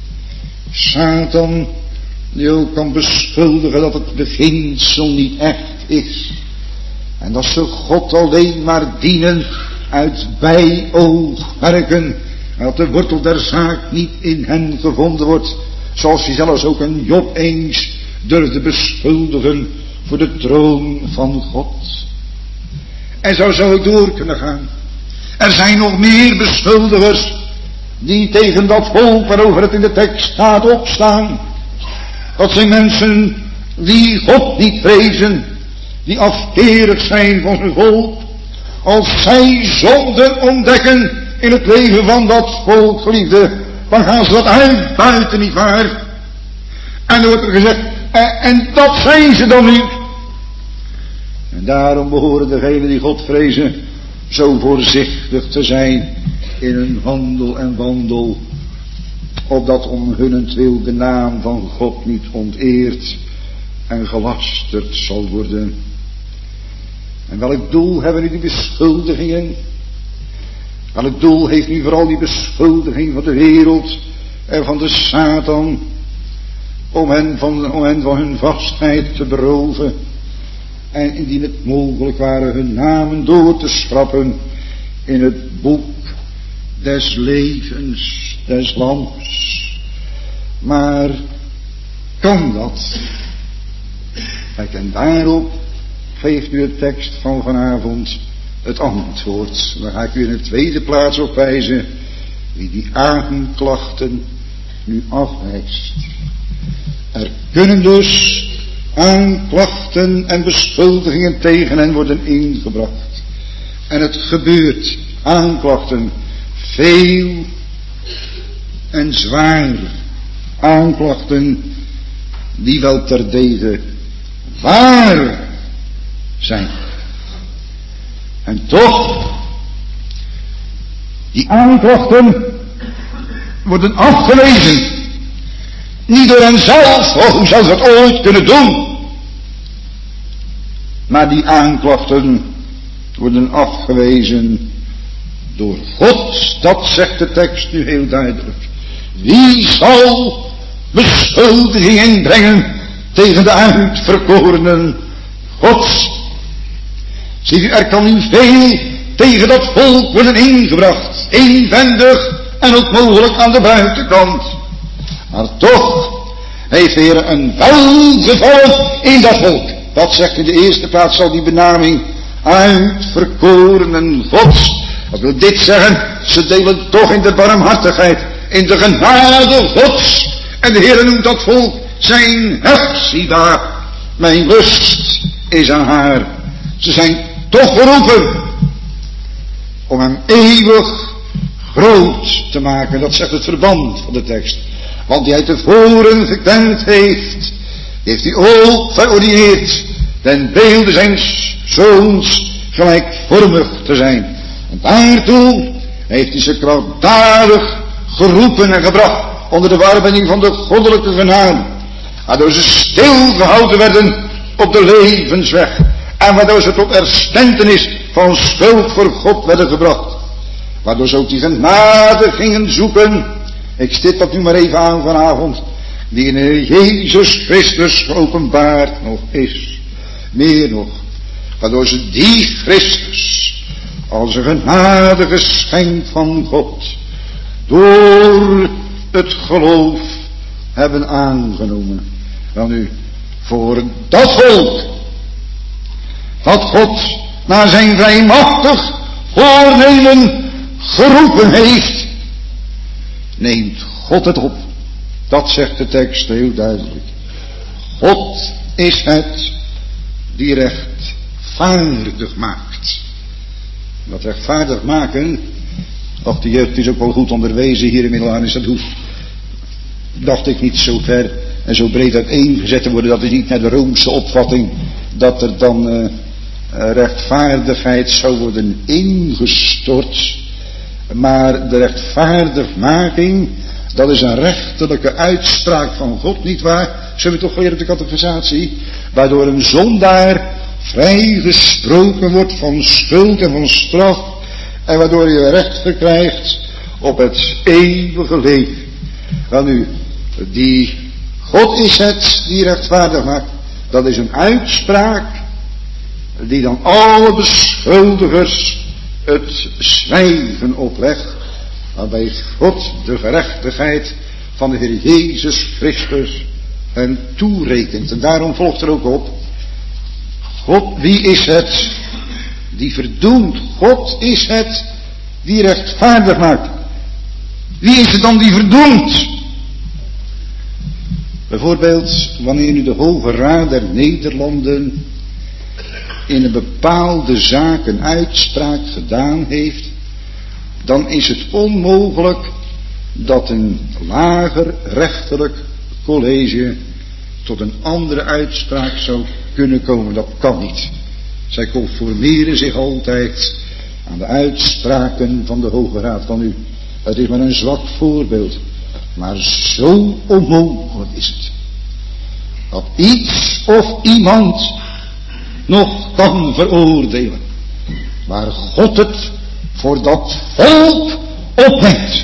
Satan die ook kan beschuldigen dat het beginsel niet echt is. En dat ze God alleen maar dienen uit bijoogmerken. En dat de wortel der zaak niet in hen gevonden wordt. Zoals hij zelfs ook een Job eens durfde beschuldigen voor de troon van God. En zo zou ik door kunnen gaan. Er zijn nog meer beschuldigers die tegen dat volk waarover het in de tekst staat opstaan. Dat zijn mensen die God niet vrezen, die afkerig zijn van zijn volk. Als zij zonden ontdekken in het leven van dat volk, geliefde, dan gaan ze dat uitbuiten, nietwaar? En dan wordt er gezegd, en, en dat zijn ze dan niet. En daarom behoren degenen die God vrezen zo voorzichtig te zijn in hun handel en wandel, opdat om hunnentwil de naam van God niet onteerd en gelasterd zal worden. En welk doel hebben nu die beschuldigingen? Welk doel heeft nu vooral die beschuldiging van de wereld en van de Satan? Om hen van, om hen van hun vastheid te beroven. En indien het mogelijk ware hun namen door te schrappen in het boek des levens des lams. Maar kan dat? Kijk, en daarop geeft u de tekst van vanavond het antwoord. Dan ga ik u in de tweede plaats op wijzen wie die aanklachten nu afwijst. Er kunnen dus aanklachten en beschuldigingen tegen hen worden ingebracht. En het gebeurt, aanklachten, veel en zwaar. Aanklachten die wel terdege waar zijn. En toch, die aanklachten worden afgewezen. Niet door henzelf, oh, hoe zou ze dat ooit kunnen doen? Maar die aanklachten worden afgewezen door God. Dat zegt de tekst nu heel duidelijk. Wie zal beschuldiging inbrengen tegen de uitverkorenen Gods? Ziet u, er kan nu veel tegen dat volk worden ingebracht. Inwendig en ook mogelijk aan de buitenkant. Maar toch heeft de Heer een welgevallen in dat volk. Dat zegt in de eerste plaats al die benaming uitverkorenen Gods. Wat wil dit zeggen? Ze delen toch in de barmhartigheid, in de genade Gods. En de Heer noemt dat volk zijn Hepzibah. Mijn lust is aan haar. Ze zijn toch geroepen om hem eeuwig groot te maken. Dat zegt het verband van de tekst. Want die hij tevoren gekend heeft, heeft hij ook verordineerd ten beelde zijn zoons gelijkvormig te zijn. En daartoe heeft hij ze krachtdadig geroepen en gebracht onder de waarneming van de goddelijke genade. Waardoor ze stilgehouden werden op de levensweg. En waardoor ze tot erkentenis van schuld voor God werden gebracht. Waardoor ze ook die genade gingen zoeken. Ik stip dat nu maar even aan vanavond. Die in de Jezus Christus geopenbaard nog is. Meer nog. Waardoor ze die Christus als een genade geschenk van God door het geloof hebben aangenomen. Wel nu, voor dat volk dat God naar zijn vrijmachtig voornemen geroepen heeft, neemt God het op. Dat zegt de tekst heel duidelijk. God is het die rechtvaardig maakt. Dat rechtvaardig maken, ach, de jeugd is ook wel goed onderwezen hier in Middelaan, is dat hoeft, dacht ik, niet zo ver en zo breed uiteengezet te worden. Dat is niet naar de Roomse opvatting dat er dan uh, rechtvaardigheid zou worden ingestort. Maar de rechtvaardigmaking, dat is een rechterlijke uitspraak van God, nietwaar? Zullen we toch leren op de catechisatie? Waardoor een zondaar vrijgesproken wordt van schuld en van straf. En waardoor je recht verkrijgt op het eeuwige leven. Wel nu, die God is het die rechtvaardig maakt. Dat is een uitspraak die dan alle beschuldigers het zwijgen oplegt. Waarbij God de gerechtigheid van de Heer Jezus Christus hen toerekent. En daarom volgt er ook op. God, wie is het die verdoemt? God is het die rechtvaardig maakt. Wie is het dan die verdoemt? Bijvoorbeeld wanneer nu de Hoge Raad der Nederlanden in een bepaalde zaak een uitspraak gedaan heeft, dan is het onmogelijk dat een lager rechterlijk college tot een andere uitspraak zou kunnen komen. Dat kan niet. Zij conformeren zich altijd aan de uitspraken van de Hoge Raad van u. Het is maar een zwak voorbeeld. Maar zo onmogelijk is het. Dat iets of iemand nog kan veroordelen. Waar God het voor dat volk opneemt.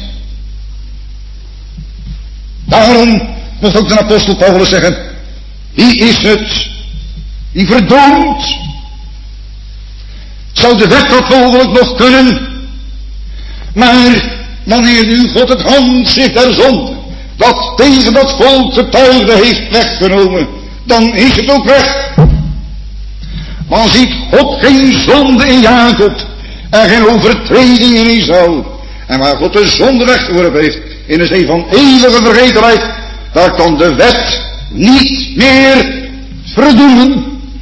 Daarom mocht ook de apostel Paulus zeggen. Wie is het die verdoemt? Zou de wet dat mogelijk nog kunnen? Maar wanneer nu God het handschrift der zonde, dat tegen dat volk getuigde heeft weggenomen, dan is het ook weg. Dan ziet God geen zonde in Jacob en geen overtreding in Israël. En waar God de zonde weggeworpen heeft in een zee van eeuwige vergetelheid, daar kan de wet niet meer verdoemen.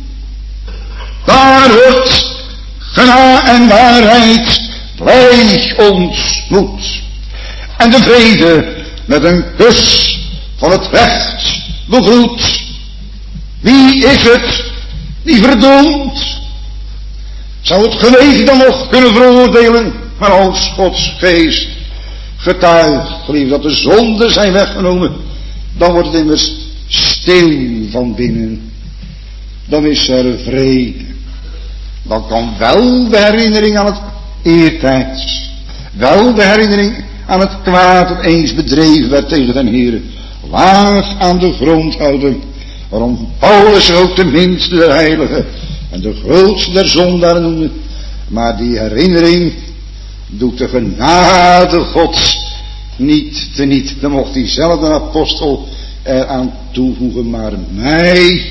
Daar wordt genade en waarheid blij ontmoet. En de vrede met een kus van het recht begroet. Wie is het die verdoemt? Zou het geweten dan nog kunnen veroordelen? Maar als Gods geest getuigt, geliefd, dat de zonden zijn weggenomen, dan wordt het immers stil van binnen. Dan is er vrede. Dan kan wel de herinnering aan het eertijds, wel de herinnering aan het kwaad dat eens bedreven werd tegen den Heere, laag aan de grond houden. Waarom Paulus ook de minste der heiligen en de grootste der zondaren noemde. Maar die herinnering doet de genade Gods niet teniet. Dan mocht diezelfde apostel eraan toevoegen. Maar mij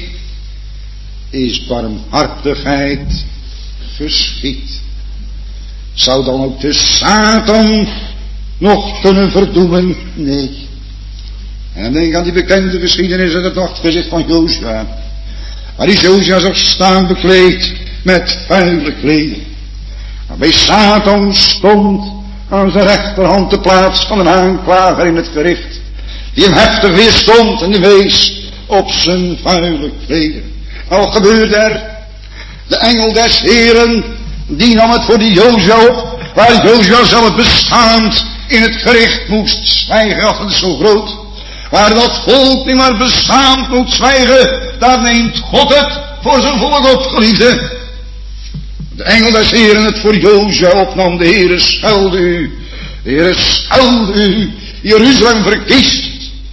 is barmhartigheid geschied. Zou dan ook de Satan nog kunnen verdoemen? Nee. En denk aan die bekende geschiedenis uit het nachtgezicht van Jozua. Waar die Jozua zag staan bekleed met vuile kleding. Waarbij Satan stond aan zijn rechterhand de plaats van een aanklager in het gericht. Die hem heftig weerstond en wees op zijn vuile kleding. Al gebeurde er. De engel des Heren, die nam het voor die Jozua op. Waar Jozua zelf beschaamd in het gericht moest zwijgen, als het is zo groot. Waar dat volk niet maar beschaamd moet zwijgen, daar neemt God het voor zijn volk op, geliefde. De engel des Heren het voor Jozua opnam. De Heere schuilde u. De Heere schuilde u. Jeruzalem verkiest.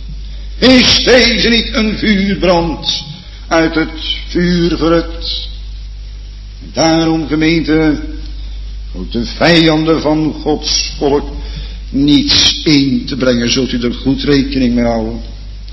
Is deze niet een vuurbrand uit het vuur gerukt? Daarom, gemeente, ook de vijanden van Gods volk niets in te brengen, zult u er goed rekening mee houden.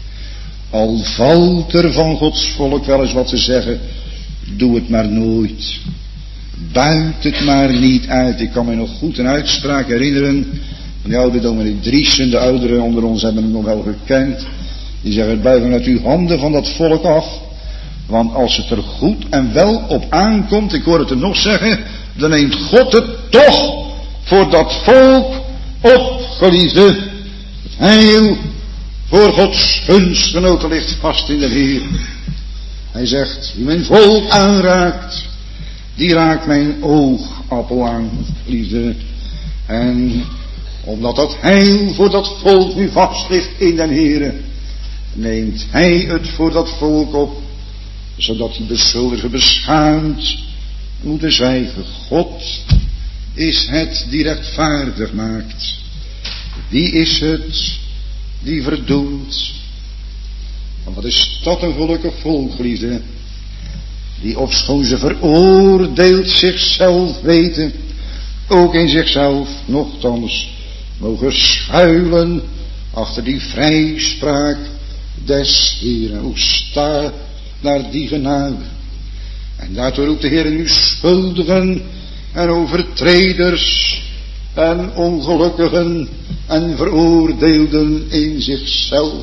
Al valt er van Gods volk wel eens wat te zeggen, doe het maar nooit. Buit het maar niet uit. Ik kan me nog goed een uitspraak herinneren van die oude dominee Driessen, de ouderen onder ons hebben hem nog wel gekend. Die zeggen, buigen uit uw handen van dat volk af. Want als het er goed en wel op aankomt, ik hoor het er nog zeggen, dan neemt God het toch voor dat volk op, geliefde. Het heil voor Gods gunstgenoten ligt vast in de Heer. Hij zegt, wie mijn volk aanraakt, die raakt mijn oogappel aan, liefde. En omdat dat heil voor dat volk nu vast ligt in den Heere, neemt hij het voor dat volk op, zodat die beschuldigen beschaamd moeten zwijgen. God is het die rechtvaardig maakt. Wie is het die verdoemt? En wat is dat een gelukkig volk, liefde, die ofschoon ze veroordeeld zichzelf weten, ook in zichzelf nochtans mogen schuilen achter die vrijspraak des Heeren. Hoe sta naar die genade. En daartoe roept de Heer nu schuldigen en overtreders en ongelukkigen en veroordeelden in zichzelf.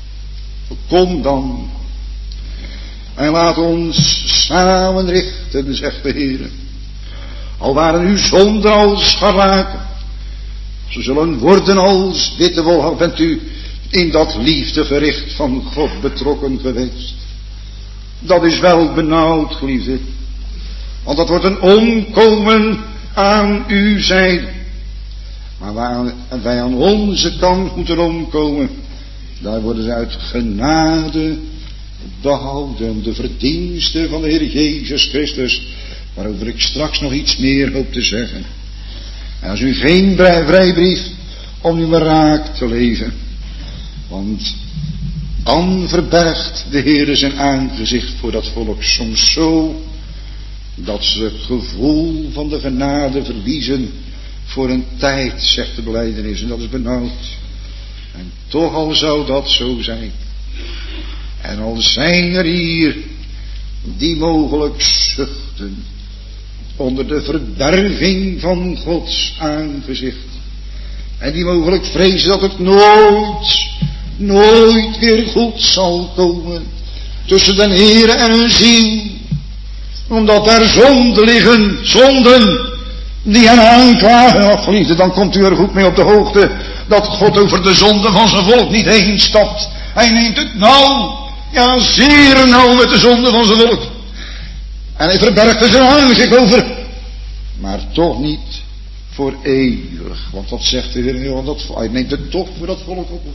Kom dan en laat ons samen richten, zegt de Heer. Al waren uw zonden als scharlaken, ze zullen worden als witte wol. Bent u in dat liefdegericht van God betrokken geweest? Dat is wel benauwd, geliefde. Want dat wordt een omkomen aan uw zijde. Maar waar wij aan onze kant moeten omkomen, daar worden ze uit genade behouden. De verdiensten van de Heer Jezus Christus, waarover ik straks nog iets meer hoop te zeggen. En als u geen vrijbrief om nu maar raak te leven, want dan verbergt de Heer zijn aangezicht voor dat volk soms zo, dat ze het gevoel van de genade verliezen voor een tijd, zegt de belijdenis, en dat is benauwd. En toch al zou dat zo zijn. En al zijn er hier die mogelijk zuchten onder de verberging van Gods aangezicht. En die mogelijk vrezen dat het nooit, nooit weer goed zal komen tussen den Heere en hun ziel. Omdat er zonden liggen, zonden die hen aanklagen. Och, geliefde, dan komt u er goed mee op de hoogte dat God over de zonde van zijn volk niet heen stapt. Hij neemt het nauw, ja zeer nauw met de zonde van zijn volk. En hij verbergt er zijn aangezicht over. Maar toch niet voor eeuwig. Want wat zegt de Heer? Dat, hij neemt het toch voor dat volk op.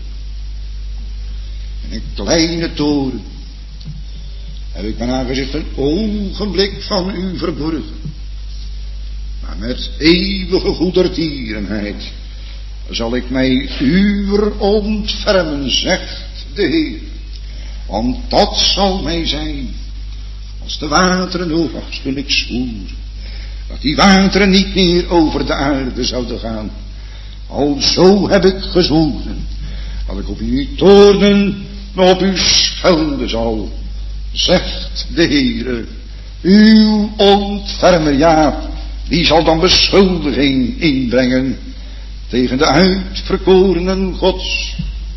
In een kleine toren heb ik mijn aangezicht een ogenblik van u verborgen. Maar met eeuwige goedertierenheid zal ik mij uwer ontfermen, zegt de Heer. Want dat zal mij zijn als de wateren overgas, toen ik zwoer dat die wateren niet meer over de aarde zouden gaan. Alzo heb ik gezworen dat ik op uw toornen nog op uw schelden zal, zegt de Heere. Uw ontfermer, ja, die zal dan beschuldiging inbrengen tegen de uitverkorenen Gods.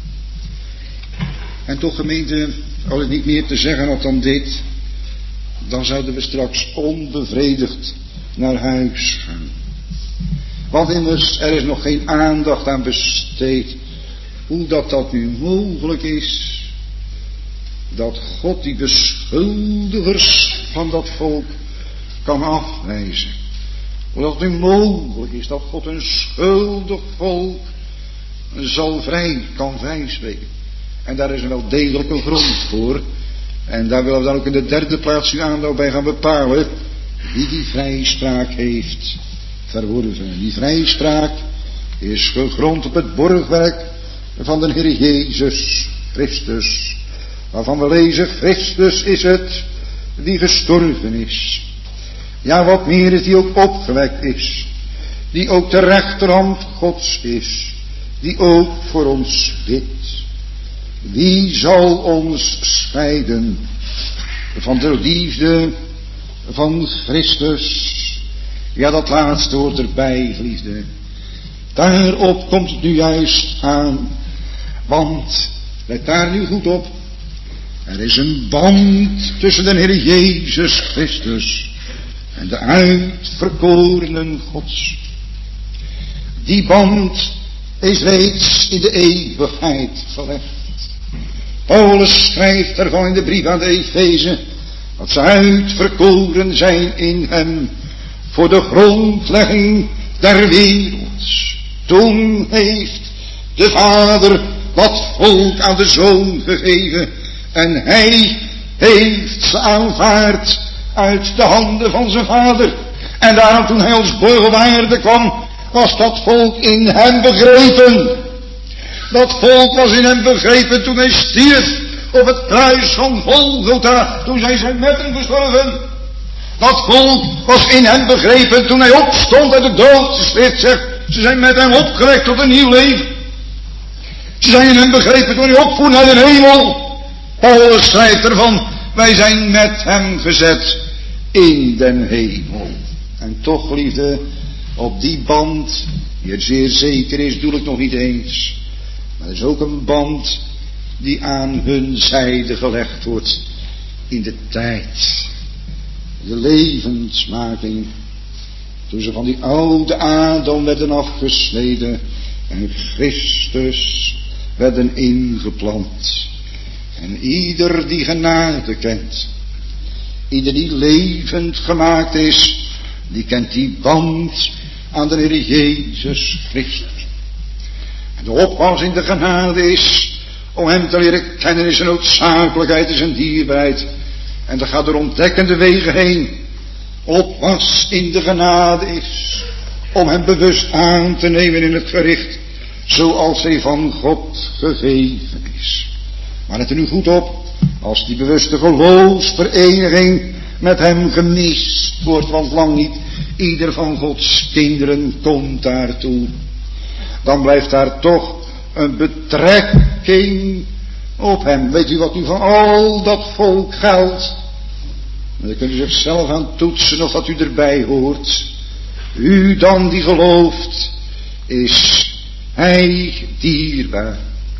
En toch, gemeente, als ik niet meer te zeggen had dan dit, dan zouden we straks onbevredigd naar huis gaan. Want immers, er is nog geen aandacht aan besteed hoe dat dat nu mogelijk is, dat God die beschuldigers van dat volk kan afwijzen. Hoe dat nu mogelijk is dat God een schuldig volk zal vrij, kan vrijspreken. En daar is er wel degelijk een grond voor. En daar willen we dan ook in de derde plaats uw aandacht bij gaan bepalen. Wie die vrijspraak heeft verworven. Die vrijspraak is gegrond op het borgwerk van de Heer Jezus Christus. Waarvan we lezen, Christus is het die gestorven is. Ja, wat meer is, die ook opgewekt is. Die ook de rechterhand Gods is. Die ook voor ons bidt. Wie zal ons scheiden van de liefde van Christus? Ja, dat laatste hoort erbij, geliefde. Daarop komt het nu juist aan. Want, let daar nu goed op. Er is een band tussen de Heer Jezus Christus en de uitverkorenen Gods. Die band is reeds in de eeuwigheid gelegd. Paulus schrijft ervan in de brief aan de Efeze Dat ze uitverkoren zijn in hem voor de grondlegging der wereld. Toen heeft de Vader dat volk aan de Zoon gegeven. En hij heeft ze aanvaard uit de handen van zijn Vader. En daarom toen hij als bewaarde kwam, was dat volk in hem begrepen. Dat volk was in hem begrepen toen hij stierf op het kruis van Golgotha. Toen zijn zij met hem gestorven. Dat volk was in hem begrepen toen hij opstond uit de dood. De schrift zegt, ze zijn met hem opgewekt tot een nieuw leven. Ze zijn in hem begrepen toen hij opvoer naar de hemel. Paulus schrijft ervan, wij zijn met hem gezet in den hemel. En toch, geliefde, op die band, die er zeer zeker is, doe ik nog niet eens. Maar er is ook een band die aan hun zijde gelegd wordt in de tijd. De levensmaking. Toen ze van die oude Adam werden afgesneden en Christus werden ingeplant. En ieder die genade kent, ieder die levend gemaakt is, die kent die band aan de Heer Jezus Christus. En de oppas in de genade is om hem te leren kennen is een noodzakelijkheid, is een dierbaarheid. En dat gaat door ontdekkende wegen heen. Oppas in de genade is om hem bewust aan te nemen in het gericht, zoals hij van God gegeven is. Maar let er nu goed op, als die bewuste geloofsvereniging met hem gemist wordt, want lang niet ieder van Gods kinderen komt daartoe, dan blijft daar toch een betrekking op hem. Weet u wat nu van al dat volk geldt? Dan kunt u zichzelf aan toetsen of dat u erbij hoort. U dan die gelooft, is hij dierbaar.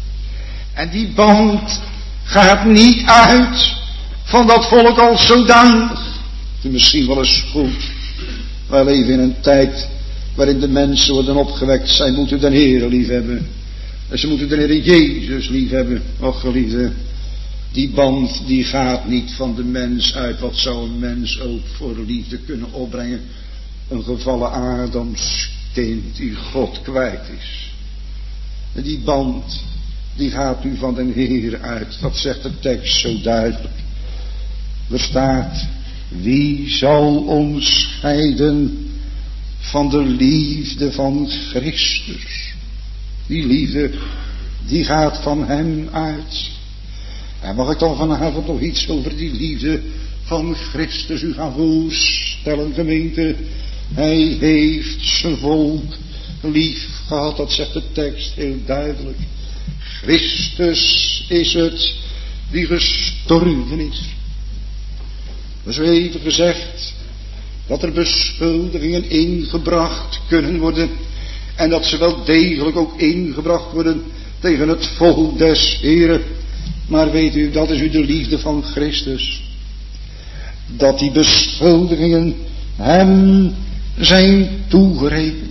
En die band gaat niet uit van dat volk als zodanig. Het is misschien wel eens goed. Wij leven in een tijd waarin de mensen worden opgewekt. Zij moeten de Heer lief hebben. En ze moeten de Heer Jezus lief hebben. Och geliefde, die band die gaat niet van de mens uit. Wat zou een mens ook voor liefde kunnen opbrengen? Een gevallen Adamskind die God kwijt is. En die band die gaat u van de Heer uit. Dat zegt de tekst zo duidelijk. Er staat, wie zal ons scheiden van de liefde van Christus? Die liefde, die gaat van hem uit. En mag ik dan vanavond nog iets over die liefde van Christus u gaan voorstellen, gemeente? Hij heeft zijn volk lief gehad, dat zegt de tekst heel duidelijk. Christus is het die gestorven is. Er is even gezegd dat er beschuldigingen ingebracht kunnen worden. En dat ze wel degelijk ook ingebracht worden tegen het volk des Heren. Maar weet u, dat is u de liefde van Christus. Dat die beschuldigingen hem zijn toegerekend.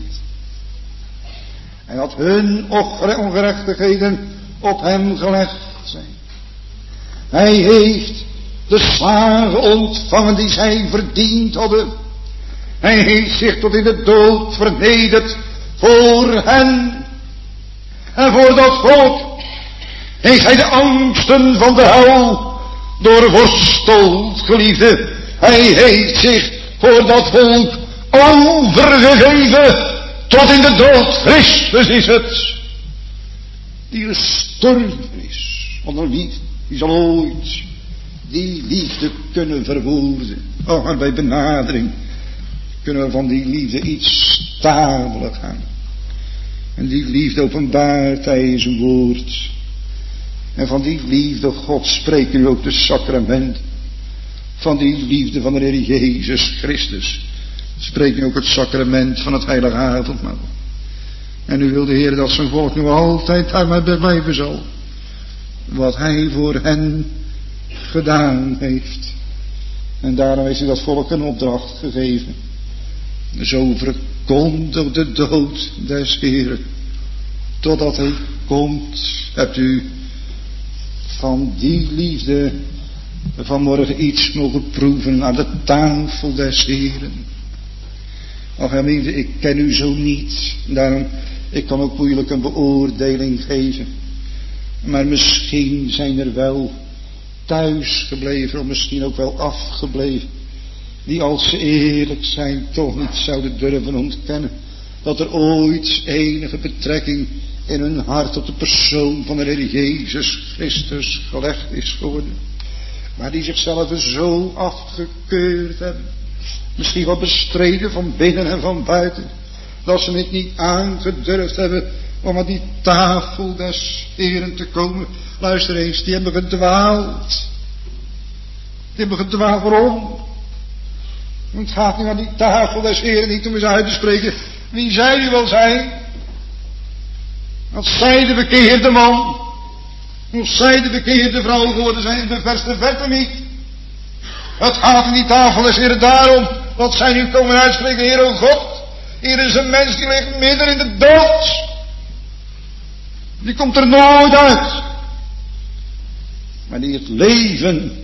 En dat hun ongerechtigheden op hem gelegd zijn. Hij heeft de slagen ontvangen die zij verdiend hadden. Hij heeft zich tot in de dood vernederd voor hen. En voor dat volk heeft hij de angsten van de hel doorworsteld, geliefde. Hij heeft zich voor dat volk overgegeven tot in de dood. Christus is het die gestorven is. Want een liefde, die zal ooit die liefde kunnen verwoorden. Oh, en bij benadering kunnen we van die liefde iets stadeler gaan. En die liefde openbaart hij in zijn woord. En van die liefde God spreekt nu ook de sacrament. Van die liefde van de Heer Jezus Christus spreekt nu ook het sacrament van het heilige avondmaal. En nu wil de Heer dat zijn volk nu altijd daarmee blijven zal. Wat hij voor hen gedaan heeft. En daarom heeft hij dat volk een opdracht gegeven. Zo verkondigt de dood des Heeren, totdat hij komt. Hebt u van die liefde vanmorgen iets mogen proeven aan de tafel des Heren. Och, geliefde, ik ken u zo niet. Daarom, ik kan ook moeilijk een beoordeling geven. Maar misschien zijn er wel thuis gebleven, of misschien ook wel afgebleven, die als ze eerlijk zijn toch niet zouden durven ontkennen dat er ooit enige betrekking in hun hart op de persoon van de Heer Jezus Christus gelegd is geworden. Maar die zichzelf zo afgekeurd hebben, misschien wel bestreden van binnen en van buiten, dat ze het niet aangedurfd hebben om aan die tafel des Heren te komen. Luister eens, die hebben gedwaald. Die hebben gedwaald, waarom? Het gaat nu aan die tafel des Heren niet om eens uit te spreken wie zij u wel zijn. Als zij de bekeerde man, of zij de bekeerde vrouw geworden zijn, de verste verte niet. Het gaat in die tafel des Heren daarom dat zij nu komen uitspreken: Heer, o God, hier is een mens die ligt midden in de dood. Die komt er nooit uit. Maar die het leven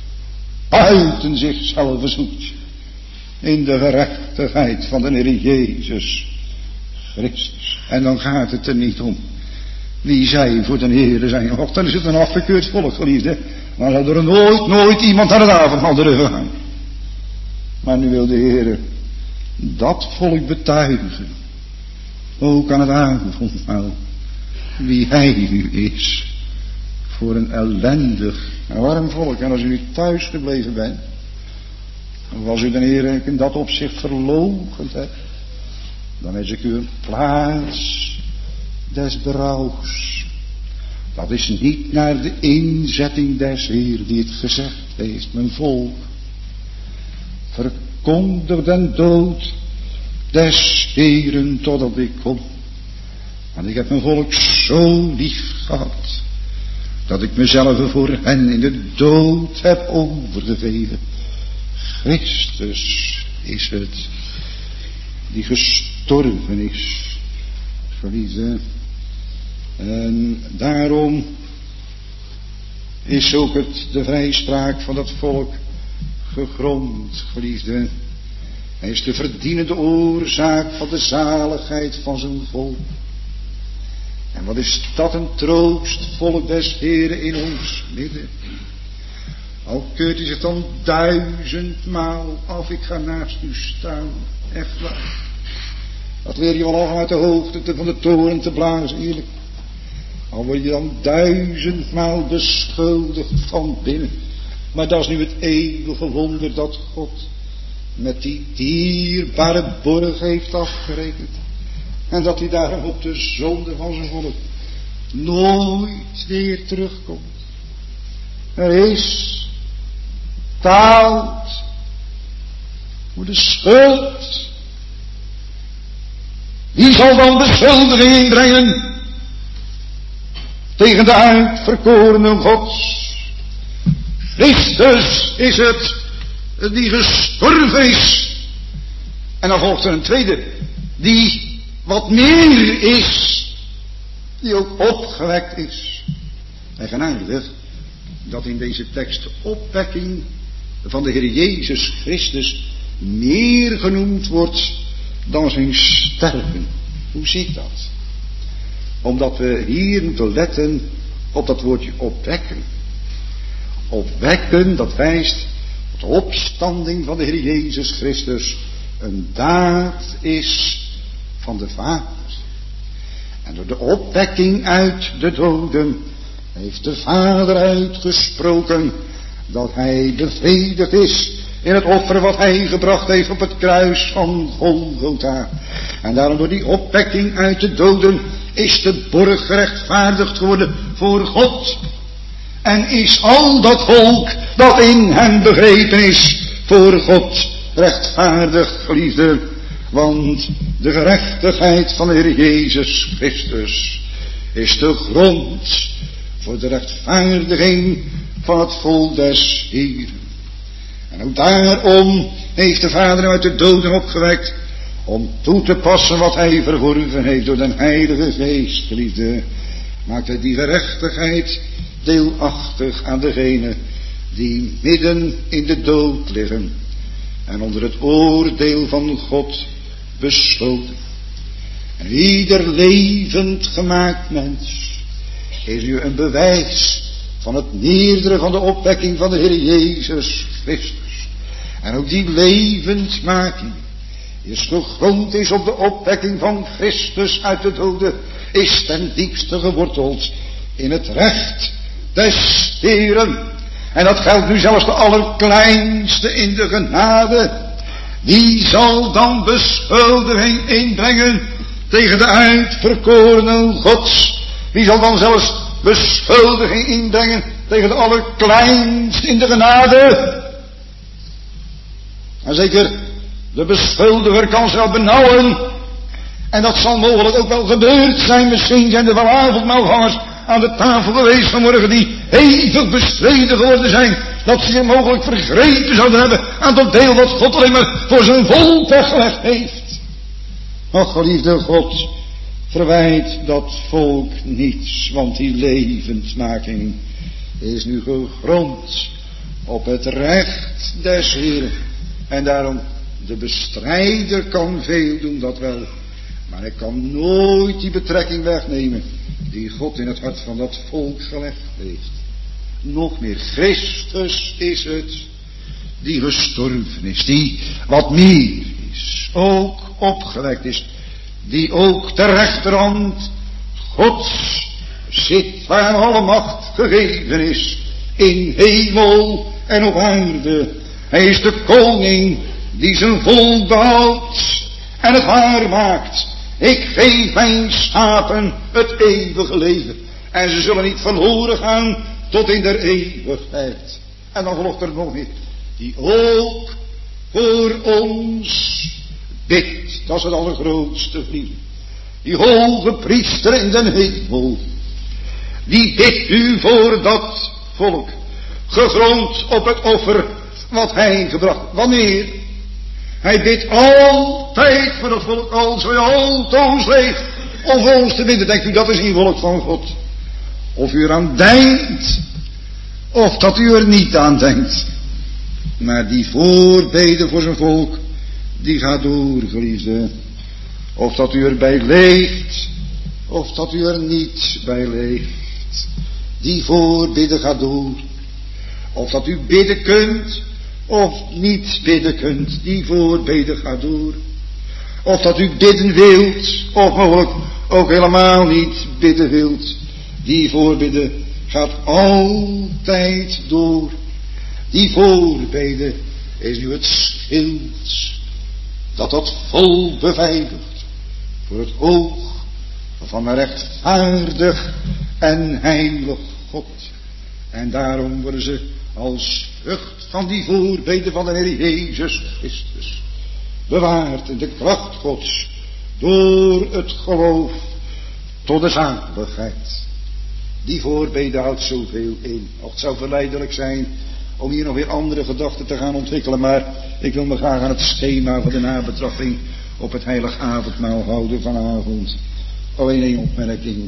buiten zichzelf zoekt. In de gerechtigheid van de Heer Jezus Christus. En dan gaat het er niet om wie zij voor de Heer zijn. Och, dan is het een afgekeurd volk, geliefde. Maar zou er nooit, nooit iemand naar het avondmaal durven gaan. Maar nu wil de Heer dat volk betuigen. Ook aan het avondmaal. Wie hij nu is. Voor een ellendig en arm volk. En als u nu thuis gebleven bent. Of als u de Heer in dat opzicht verloochend hebt. Dan is ik u een plaats des berouws. Dat is niet naar de inzetting des Heer die het gezegd heeft. Mijn volk. Verkondig den dood des Heeren totdat ik kom. Want ik heb mijn volk zo lief gehad. Dat ik mezelf voor hen in de dood heb overgegeven. Christus is het. Die gestorven is. Geliefde. En daarom is ook het, de vrijspraak van dat volk gegrond, geliefde. Hij is de verdienende oorzaak van de zaligheid van zijn volk. En wat is dat een troost, volk des Heren in ons midden. Al keurt hij zich dan duizendmaal af, ik ga naast u staan, echt waar. Dat leer je wel al uit de hoogte van de toren te blazen, eerlijk. Al word je dan duizendmaal beschuldigd van binnen. Maar dat is nu het eeuwige wonder dat God met die dierbare borg heeft afgerekend. En dat hij daarom op de zonde van zijn volk nooit weer terugkomt. Er is taald voor de schuld. Wie zal dan beschuldiging inbrengen tegen de uitverkorene Gods? Christus is het die gestorven is. En dan volgt er een tweede, die wat meer is, die ook opgewekt is. En genadig dat in deze tekst de opwekking van de Heer Jezus Christus meer genoemd wordt dan zijn sterven. Hoe zit dat? Omdat we hier moeten letten op dat woordje opwekken. Opwekken, dat wijst op de opstanding van de Heer Jezus Christus een daad is van de Vader. En door de opwekking uit de doden heeft de Vader uitgesproken dat hij bevredigd is in het offer wat hij gebracht heeft op het kruis van Golgotha. En daarom door die opwekking uit de doden is de borg gerechtvaardigd geworden voor God. En is al dat volk dat in hem begrepen is voor God rechtvaardig, geliefde. Want de gerechtigheid van de Heer Jezus Christus is de grond voor de rechtvaardiging van het volk des Heeren. En ook daarom heeft de Vader hem uit de doden opgewekt om toe te passen wat hij verworven heeft door de Heilige Geest, geliefde. Maakt hij die gerechtigheid deelachtig aan degene die midden in de dood liggen en onder het oordeel van God besloten. En ieder levend gemaakt mens is nu een bewijs van het meerdere van de opwekking van de Heer Jezus Christus. En ook die levendmaking is gegrond is op de opwekking van Christus uit de doden, is ten diepste geworteld in het recht des Heeren. En dat geldt nu zelfs de allerkleinste in de genade. Wie zal dan beschuldiging inbrengen tegen de uitverkorenen Gods? Wie zal dan zelfs beschuldiging inbrengen tegen de allerkleinste in de genade? En zeker, de beschuldiger kan zich wel benauwen. En dat zal mogelijk ook wel gebeurd zijn. Misschien zijn er wel avondmaalgangers aan de tafel geweest vanmorgen die hevig bestreden geworden zijn. Dat ze zich mogelijk vergrepen zouden hebben aan dat deel wat God alleen maar voor zijn volk weggelegd heeft. Och, geliefde God, verwijt dat volk niets, want die levendmaking is nu gegrond op het recht des Heeren. En daarom, de bestrijder kan veel doen, dat wel. Maar hij kan nooit die betrekking wegnemen die God in het hart van dat volk gelegd heeft. Nog meer, Christus is het die gestorven is, die wat meer is, ook opgewekt is, die ook ter rechterhand Gods zit, waar alle macht gegeven is, in hemel en op aarde. Hij is de koning die zijn volk behoudt en het waar maakt. Ik geef mijn schapen het eeuwige leven en ze zullen niet verloren gaan tot in der eeuwigheid. En dan volgt er nog meer, die ook voor ons bidt. Dat is het allergrootste, vrienden. Die hoge priester in den hemel, die bidt u voor dat volk, gegrond op het offer wat hij gebracht. Wanneer? Hij bidt altijd voor dat volk, als wij altoos leeft, om voor ons te bidden. Denkt u, dat is een volk van God? Of u eraan denkt, of dat u er niet aan denkt. Maar die voorbeden voor zijn volk, die gaat door, geliefde. Of dat u erbij leeft, of dat u er niet bij leeft. Die voorbidden gaat door. Of dat u bidden kunt, of niet bidden kunt, die voorbeden gaat door. Of dat u bidden wilt, of mogelijk ook helemaal niet bidden wilt, die voorbidden gaat altijd door. Die voorbeden is nu het schild dat dat vol beveiligt voor het oog van een rechtvaardig en heilig God. En daarom worden ze als vrucht van die voorbeden van de Heer Jezus Christus bewaard in de kracht Gods door het geloof tot de zaligheid. Die voorbeden houdt zoveel in. Och, het zou verleidelijk zijn om hier nog weer andere gedachten te gaan ontwikkelen, maar ik wil me graag aan het schema van de nabetrachting op het heilig avondmaal houden vanavond. Alleen één opmerking.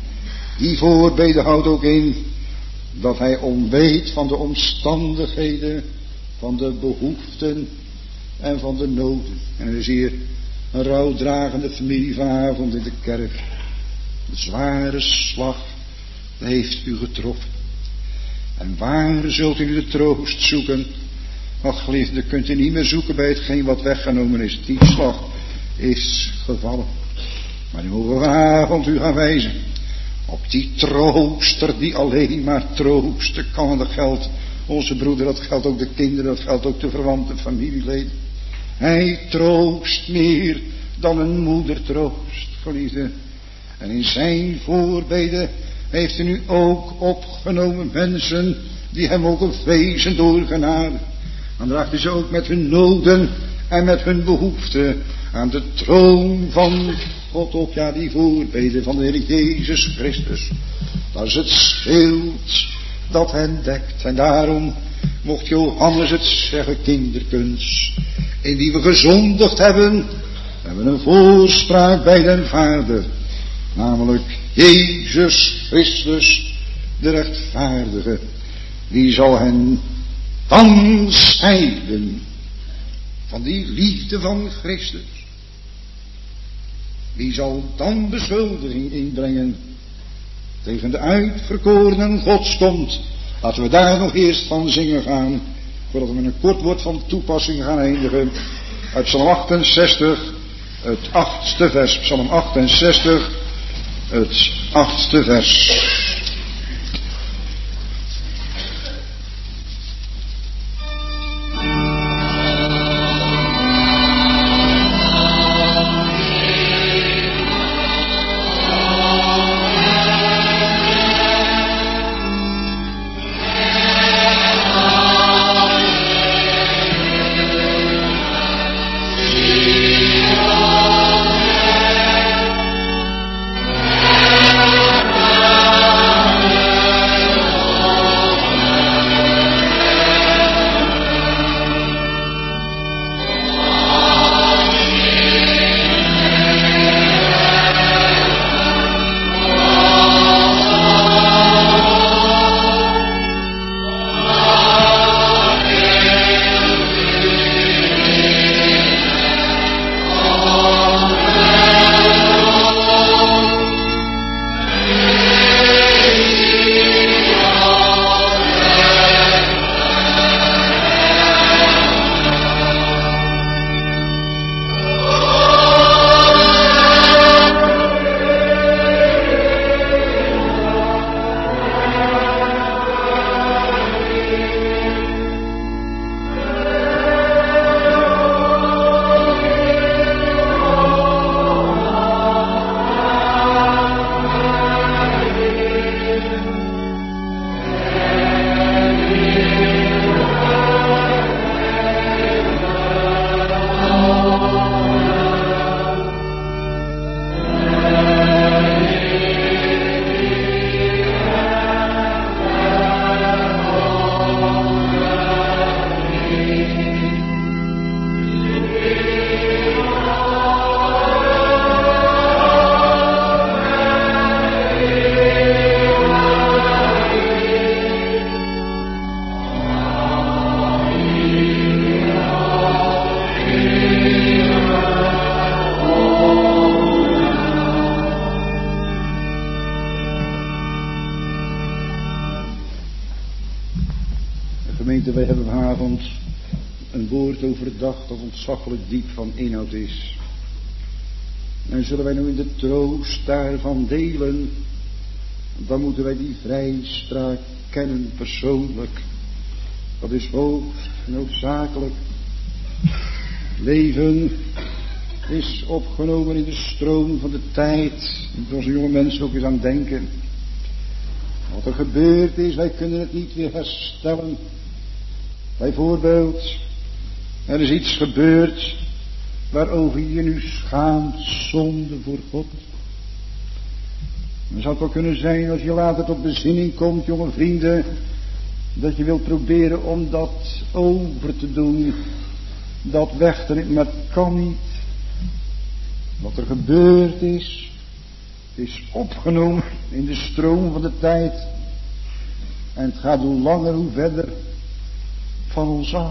Die voorbeden houdt ook in dat hij onweet van de omstandigheden, van de behoeften en van de noden. En er is hier een rouwdragende familie vanavond in de kerk. Een zware slag heeft u getroffen. En waar zult u de troost zoeken? Ach, geliefde, kunt u niet meer zoeken bij hetgeen wat weggenomen is. Die slag is gevallen. Maar nu mogen we vanavond u gaan wijzen op die trooster die alleen maar troosten kan. En dat geldt onze broeder, dat geldt ook de kinderen, dat geldt ook de verwanten familieleden. Hij troost meer dan een moeder troost, geliefde. En in zijn voorbeden heeft hij nu ook opgenomen mensen die hem mogen vrezen door genade. Dan draagt hij ze ook met hun noden en met hun behoeften aan de troon van God op. Ja, die voorbeden van de Heer Jezus Christus. Dat is het schild dat hen dekt. En daarom mocht Johannes het zeggen, kinderkens, in die we gezondigd hebben, hebben we een voorspraak bij den Vader. Namelijk Jezus Christus, de rechtvaardige. Wie zal hen dan scheiden van die liefde van Christus? Wie zal dan beschuldiging inbrengen tegen de uitverkorenen Gods komt? Laten we daar nog eerst van zingen gaan, voordat we met een kort woord van toepassing gaan eindigen. Uit Psalm achtenzestig, het achtste vers. Psalm achtenzestig, het achtste vers. Wij hebben vanavond een woord overdacht dat ontzaglijk diep van inhoud is. En zullen wij nu in de troost daarvan delen, dan moeten wij die vrijspraak kennen persoonlijk. Dat is hoogst noodzakelijk. Leven is opgenomen in de stroom van de tijd. Moet onze jonge mensen ook eens aan denken. Wat er gebeurd is, wij kunnen het niet weer herstellen. Bijvoorbeeld, er is iets gebeurd waarover je nu schaamt, zonde voor God. Dan zou het wel kunnen zijn, als je later tot bezinning komt, jonge vrienden, dat je wilt proberen om dat over te doen, dat weg te nemen, maar het kan niet. Wat er gebeurd is, is opgenomen in de stroom van de tijd. En het gaat hoe langer hoe verder van ons af.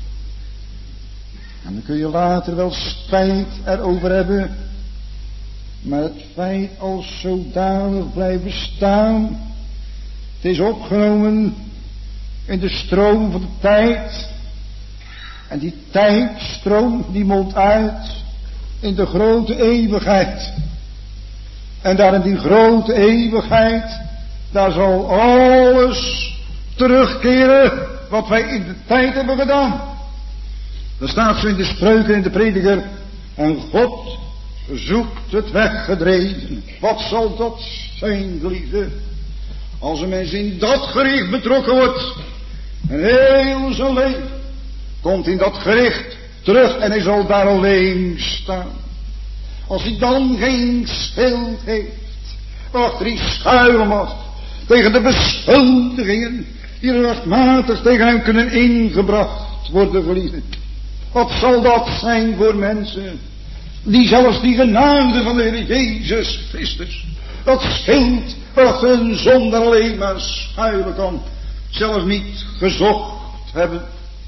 En dan kun je later wel spijt erover hebben, maar het feit als zodanig blijft bestaan. Het is opgenomen in de stroom van de tijd. En die tijdstroom die mondt uit in de grote eeuwigheid. En daar in die grote eeuwigheid, daar zal alles terugkeren wat wij in de tijd hebben gedaan. Er staat zo in de Spreuken in de Prediker: en God zoekt het weggedreven. Wat zal dat zijn, geliefde? Als een mens in dat gericht betrokken wordt, en heel zijn leven komt in dat gericht terug en hij zal daar alleen staan. Als hij dan geen schild heeft, achter die schuilen mag tegen de beschuldigingen die rechtmatig tegen hem kunnen ingebracht worden, geliefde. Wat zal dat zijn voor mensen die zelfs die genade van de Heer Jezus Christus, dat schild waarachter een zondaar alleen maar schuilen kan, zelfs niet gezocht hebben.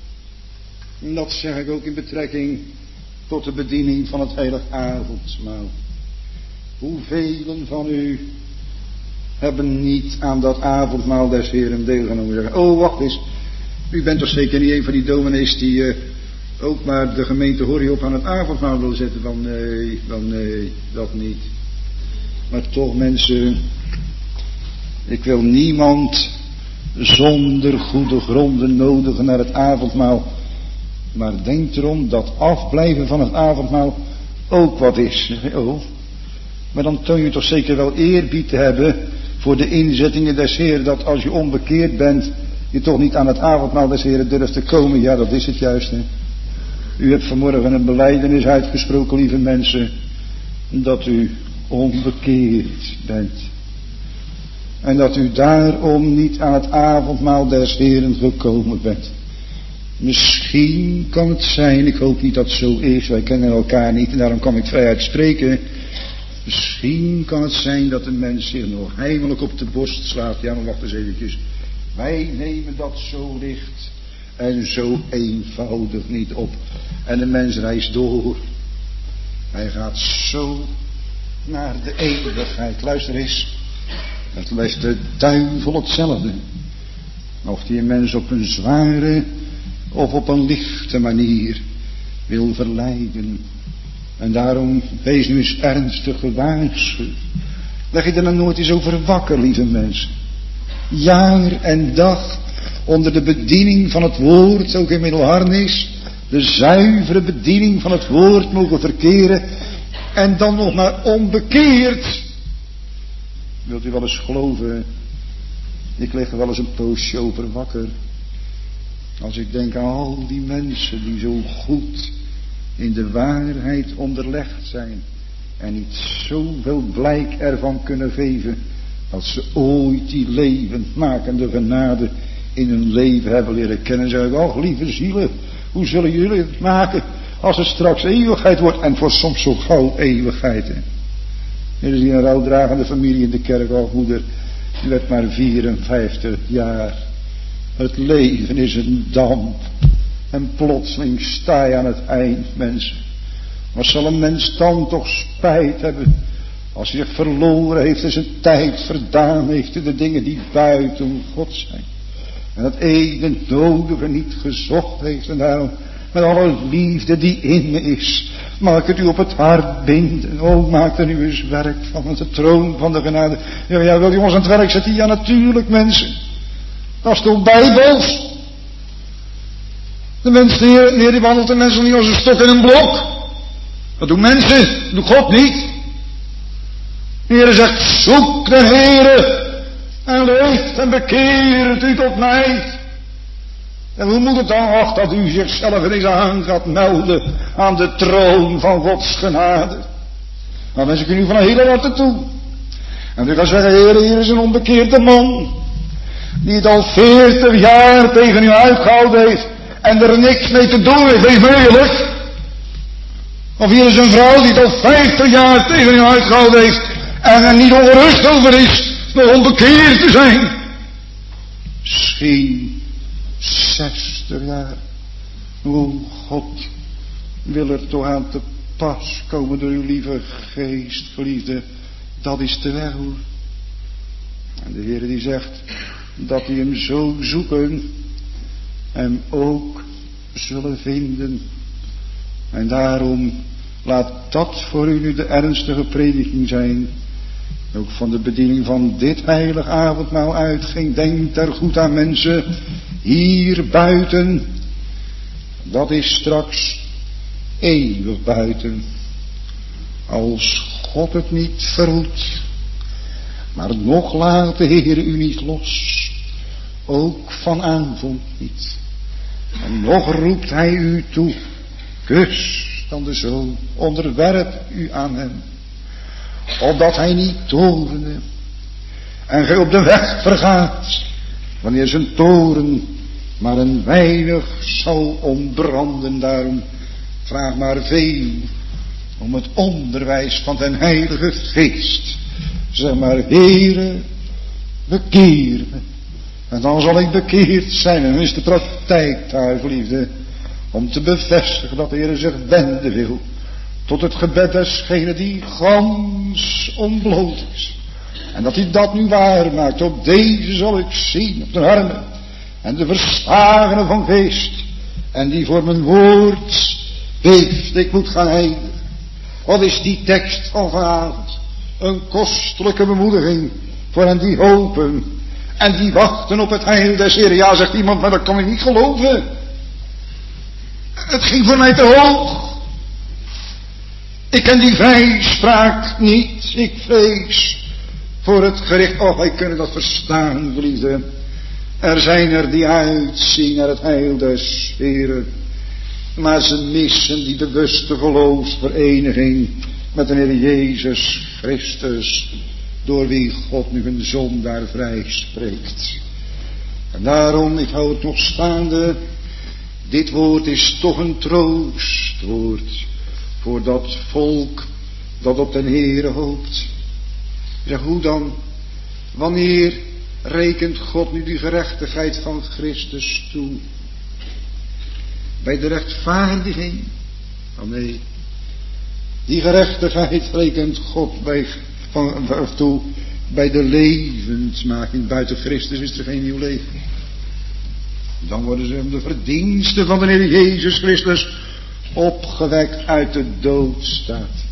En dat zeg ik ook in betrekking tot de bediening van het heilig avondmaal. Hoevelen van u hebben niet aan dat avondmaal des Heeren deelgenomen? Zeggen, oh wacht eens, u bent toch zeker niet een van die dominees die uh, ook maar de gemeente Horrie op aan het avondmaal wil zetten? Van nee, van nee, dat niet. Maar toch mensen, ik wil niemand zonder goede gronden nodigen naar het avondmaal. Maar denk erom dat afblijven van het avondmaal ook wat is. Oh, maar dan toon je toch zeker wel eerbied te hebben voor de inzettingen des Heeren, dat als je onbekeerd bent, je toch niet aan het avondmaal des Heeren durft te komen. Ja, dat is het juist. Hè? U hebt vanmorgen een belijdenis uitgesproken, lieve mensen, dat u onbekeerd bent. En dat u daarom niet aan het avondmaal des Heeren gekomen bent. Misschien kan het zijn, ik hoop niet dat het zo is, wij kennen elkaar niet en daarom kan ik vrijuit spreken. Misschien kan het zijn dat een mens zich nog heimelijk op de borst slaat. Ja, maar wacht eens eventjes. Wij nemen dat zo licht en zo eenvoudig niet op. En de mens reist door. Hij gaat zo naar de eeuwigheid. Luister eens. Het lijkt de duivel hetzelfde. Of die een mens op een zware of op een lichte manier wil verleiden. En daarom, wees nu eens ernstig gewaarschuwd. Leg je er nou nooit eens over wakker, lieve mensen. Jaar en dag onder de bediening van het woord, ook in Middelharnis, de zuivere bediening van het woord mogen verkeren. En dan nog maar onbekeerd. Wilt u wel eens geloven? Ik lig er wel eens een poosje over wakker. Als ik denk aan al die mensen die zo goed in de waarheid onderlegd zijn. En niet zoveel blijk ervan kunnen geven. Dat ze ooit die levendmakende genade in hun leven hebben leren kennen. Zeg ik, oh lieve zielen, hoe zullen jullie het maken als het straks eeuwigheid wordt. En voor soms zo gauw eeuwigheid. Hè. Er is hier een rouwdragende familie in de kerk. Oh moeder, die werd maar vierenvijftig jaar. Het leven is een damp. En plotseling sta je aan het eind, mensen. Wat zal een mens dan toch spijt hebben, als hij zich verloren heeft en zijn tijd verdaan heeft in de dingen die buiten God zijn. En het ene nodige niet gezocht heeft. En daarom met alle liefde die in me is, mag ik het u op het hart binden. O, maak er nu eens werk van, met de troon van de genade. Ja, ja, wil je ons aan het werk zetten? Ja, natuurlijk, mensen. Dat is toch bijbels? De mens, de Heer, de Heer die wandelt de mensen niet als een stok in een blok. Dat doen mensen, dat doet God niet. De Heer zegt, zoek de Heere en leeft en bekeert u tot mij. En hoe moet het dan? Ach, dat u zichzelf eens aan gaat melden aan de troon van Gods genade. Nou, mensen kunnen u van een hele harte toe. En u gaat zeggen, Heer, hier is een onbekeerde man, die het al veertig jaar tegen u uitgehouden heeft en er niks mee te doen heeft, wees maar eerlijk. Of hier is een vrouw die het al vijftig jaar tegen u uitgehouden heeft en er niet ongerust over is nog onbekeerd te zijn. Misschien zestig jaar. O God, wil er toch aan te pas komen door uw lieve geest, geliefde. Dat is de weg, hoor. En de Heer die zegt dat die hem zo zoeken, hem ook zullen vinden. En daarom laat dat voor u nu de ernstige prediking zijn. Ook van de bediening van dit heilig avondmaal uitging. Denk daar goed aan, mensen. Hier buiten. Dat is straks eeuwig buiten. Als God het niet verhoedt. Maar nog laat de Heer u niet los. Ook vanavond niet. En nog roept hij u toe. Kus dan de Zoon. Onderwerp u aan hem. Opdat hij niet torende en gij op de weg vergaat, wanneer zijn toren maar een weinig zal ontbranden. Daarom vraag maar veel om het onderwijs van den Heilige Geest. Zeg maar, Heere, bekeer me En dan zal ik bekeerd zijn. En dan is de praktijk daar, geliefde, om te bevestigen dat de Heer zich wenden wil tot het gebed desgene die gans ontbloot is. En dat hij dat nu waar maakt. Op deze zal ik zien, op de armen en de verslagenen van geest. En die voor mijn woord beeft. Ik moet gaan eindigen. Wat is die tekst van vanavond? Een kostelijke bemoediging voor hen die hopen en die wachten op het heil des Heeren. Ja, zegt iemand, maar dat kan ik niet geloven. Het ging voor mij te hoog. Ik ken die vrijspraak niet. Ik vrees voor het gericht. Oh, wij kunnen dat verstaan, geliefde. Er zijn er die uitzien naar het heil des Heeren, maar ze missen die bewuste geloofsvereniging met de Heer Jezus Christus, door wie God nu een zondaar vrij spreekt. En daarom, ik hou het nog staande, dit woord is toch een troostwoord voor dat volk dat op den Heere hoopt. Zeg, hoe dan? Wanneer rekent God nu die gerechtigheid van Christus toe? Bij de rechtvaardiging? Oh nee. Die gerechtigheid rekent God bij, van, toe bij de levendmaking. Buiten Christus is er geen nieuw leven. Dan worden ze om de verdiensten van de Heer Jezus Christus opgewekt uit de doodstaat.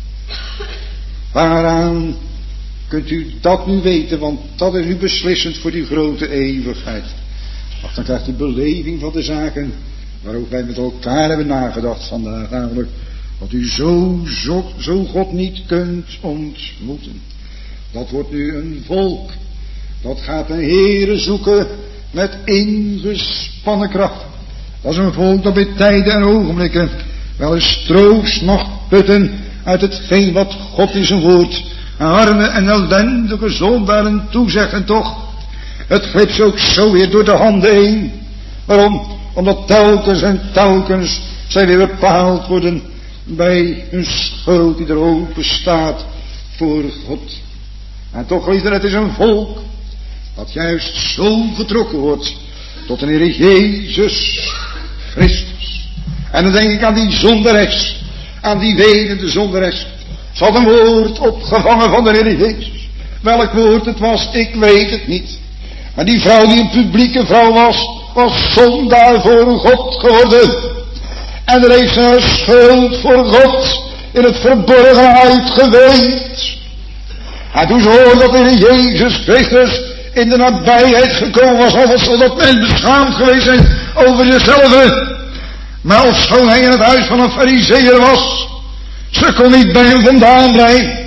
Waaraan kunt u dat nu weten, want dat is nu beslissend voor die grote eeuwigheid. Ach, dan krijgt u beleving van de zaken waarover wij met elkaar hebben nagedacht vandaag, namelijk dat u zo, zo, zo God niet kunt ontmoeten. Dat wordt nu een volk, dat gaat een Heere zoeken met ingespannen kracht. Dat is een volk dat bij tijden en ogenblikken wel eens troost mag putten uit hetgeen wat God in zijn woord aan arme en ellendige zondaren toezegt. En toch, het glipt ook zo weer door de handen heen. Waarom? Omdat telkens en telkens zij weer bepaald worden bij hun schuld die er open staat voor God. En toch, liefde, het is een volk dat juist zo getrokken wordt tot de Heer Jezus Christus. En dan denk ik aan die zondares, aan die wenende zondares. Ze had een woord opgevangen van de Heer Jezus. Welk woord het was, ik weet het niet. Maar die vrouw die een publieke vrouw was, was zondaar voor God geworden. En er heeft ze haar schuld voor God in het verborgen uitgeweend. En toen ze hoorde dat de Heer Jezus Christus in de nabijheid gekomen was, al was dat men beschaamd geweest zijn over zichzelf. Maar ofschoon hij in het huis van een farizeeër was, ze kon niet bij hem vandaan blijven.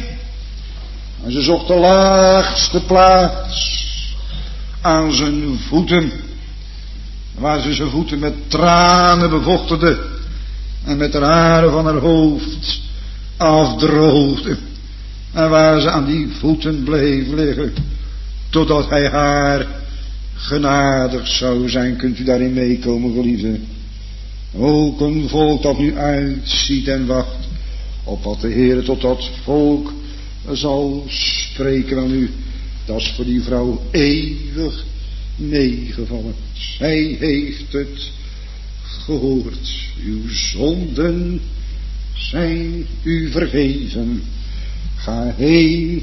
En ze zocht de laagste plaats aan zijn voeten, waar ze zijn voeten met tranen bevochtigde en met de haren van haar hoofd afdroogde. En waar ze aan die voeten bleef liggen, totdat hij haar genadig zou zijn. Kunt u daarin meekomen, geliefde? Ook een volk dat nu uitziet en wacht op wat de Heer tot dat volk zal spreken. Wel nu, dat is voor die vrouw eeuwig meegevallen. Zij heeft het gehoord. Uw zonden zijn u vergeven. Ga heen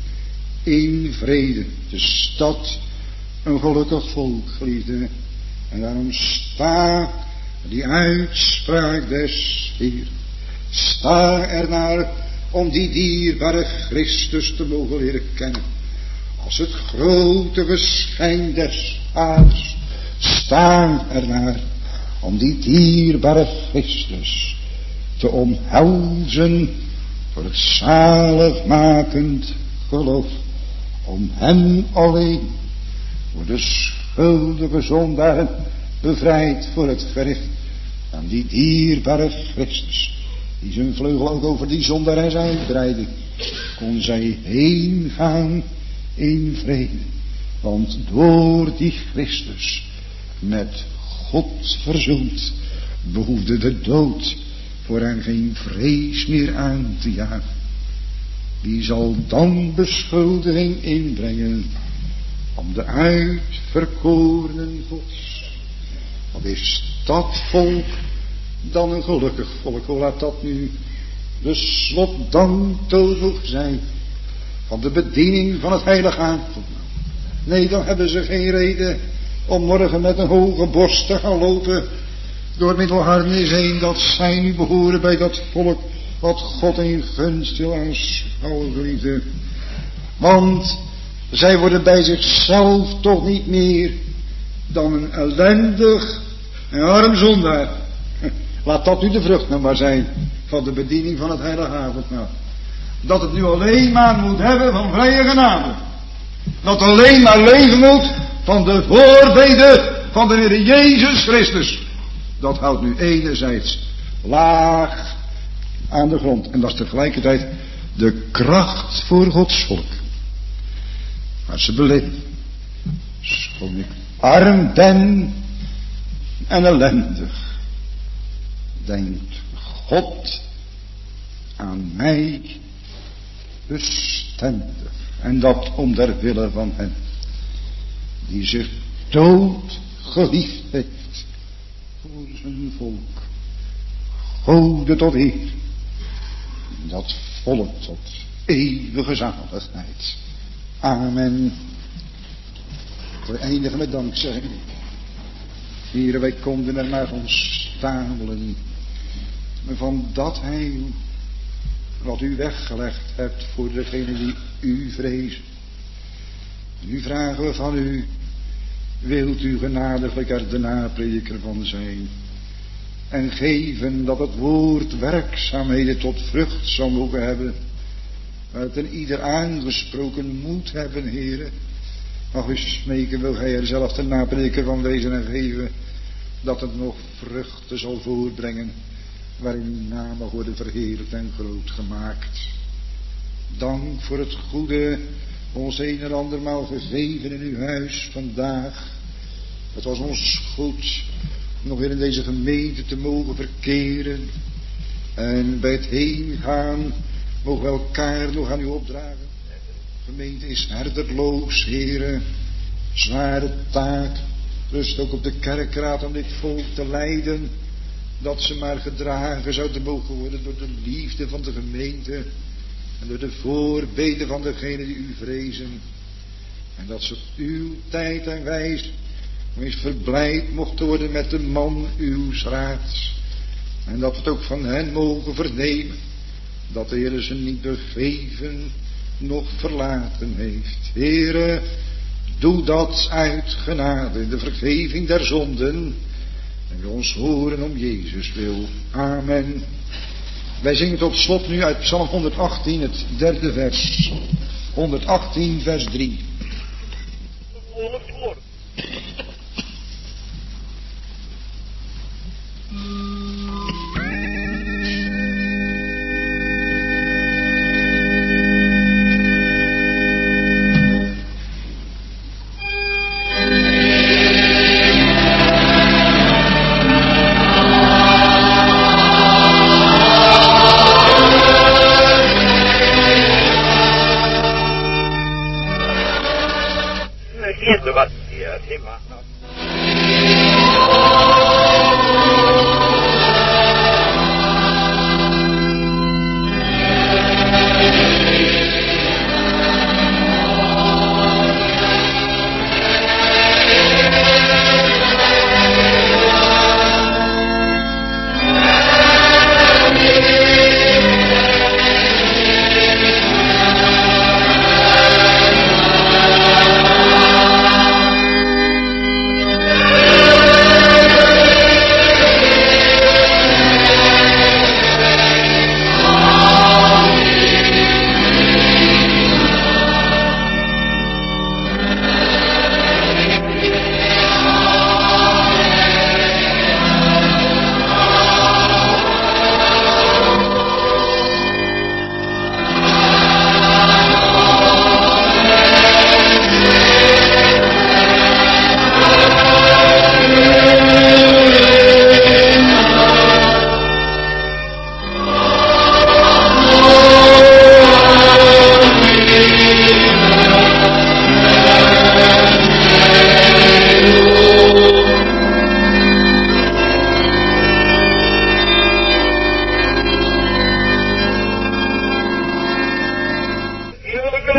in vrede. De stad, een gelukkig volk, geliefde. En daarom sta die uitspraak des Heer. Sta ernaar om die dierbare Christus te mogen leren kennen. Als het grote verschijn des Vaders. Sta ernaar om die dierbare Christus te omhelzen voor het zaligmakend geloof. Om hem alleen, voor de schuldige zondaren, bevrijd voor het gericht aan die dierbare Christus, die zijn vleugel ook over die zondares uitbreidde, kon zij heen gaan in vrede. Want door die Christus met God verzoend, behoefde de dood voor hem geen vrees meer aan te jagen. Wie zal dan beschuldiging inbrengen Van de uitverkorenen Gods. Wat is dat volk dan een gelukkig volk. Hoe laat dat nu de slotdanktoon zijn van de bediening van het heilige avond. Nee, dan hebben ze geen reden om morgen met een hoge borst te gaan lopen door Middelharnis heen, dat zij nu behoren bij dat volk wat God in gunst wil aanschouwen, geliefde. Want zij worden bij zichzelf toch niet meer dan een ellendig en arm zondaar. Laat dat nu de vrucht nou maar zijn van de bediening van het heilige avondmaal. Dat het nu alleen maar moet hebben van vrije genade. Dat alleen maar leven moet van de voorbeden van de Heer Jezus Christus. Dat houdt nu enerzijds laag aan de grond. En dat is tegelijkertijd de kracht voor Gods volk. Maar ze beleven. Schoon ik arm ben en ellendig, denkt God aan mij bestendig. En dat om der wille van hen die zich dood geliefd heeft voor zijn volk. Gode tot eer. Dat volk tot eeuwige zaligheid. Amen. We eindigen met dankzegging. Heren, wij konden er maar van stamelen. Van dat heil wat u weggelegd hebt voor degenen die u vrezen. Nu vragen we van u, wilt u genadiglijk er de naprediker van zijn. En geven dat het woord werkzaamheden tot vrucht zal mogen hebben. Het een ieder aangesproken moet hebben, heren. Mag u smeken, wil gij er zelf de naprediker van wezen en geven. Dat het nog vruchten zal voortbrengen. Waarin uw naam mag worden verheerlijkt en groot gemaakt. Dank voor het goede ons een en andermaal gegeven in uw huis vandaag. Het was ons goed nog weer in deze gemeente te mogen verkeren. En bij het heen gaan mogen we elkaar nog aan u opdragen. De gemeente is herderloos, heren. Zware taak rust ook op de kerkraad om dit volk te leiden. Dat ze maar gedragen zouden mogen worden door de liefde van de gemeente. En door de voorbeden van degenen die u vrezen. En dat ze op uw tijd en wijs eens verblijd mochten worden met de man uws raads. En dat we het ook van hen mogen vernemen. Dat de Heer ze niet begeven nog verlaten heeft. Heere, doe dat uit genade, de vergeving der zonden. En we ons horen om Jezus wil. Amen. Wij zingen tot slot nu uit Psalm honderdachttien, het derde vers. honderdachttien, vers drie.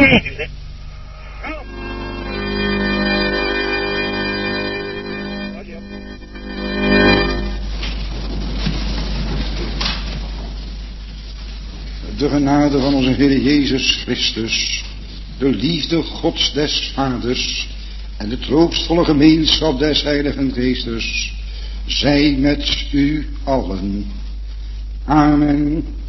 De genade van onze Heer Jezus Christus, de liefde Gods des Vaders en de troostvolle gemeenschap des Heiligen Geestes, zij met u allen. Amen.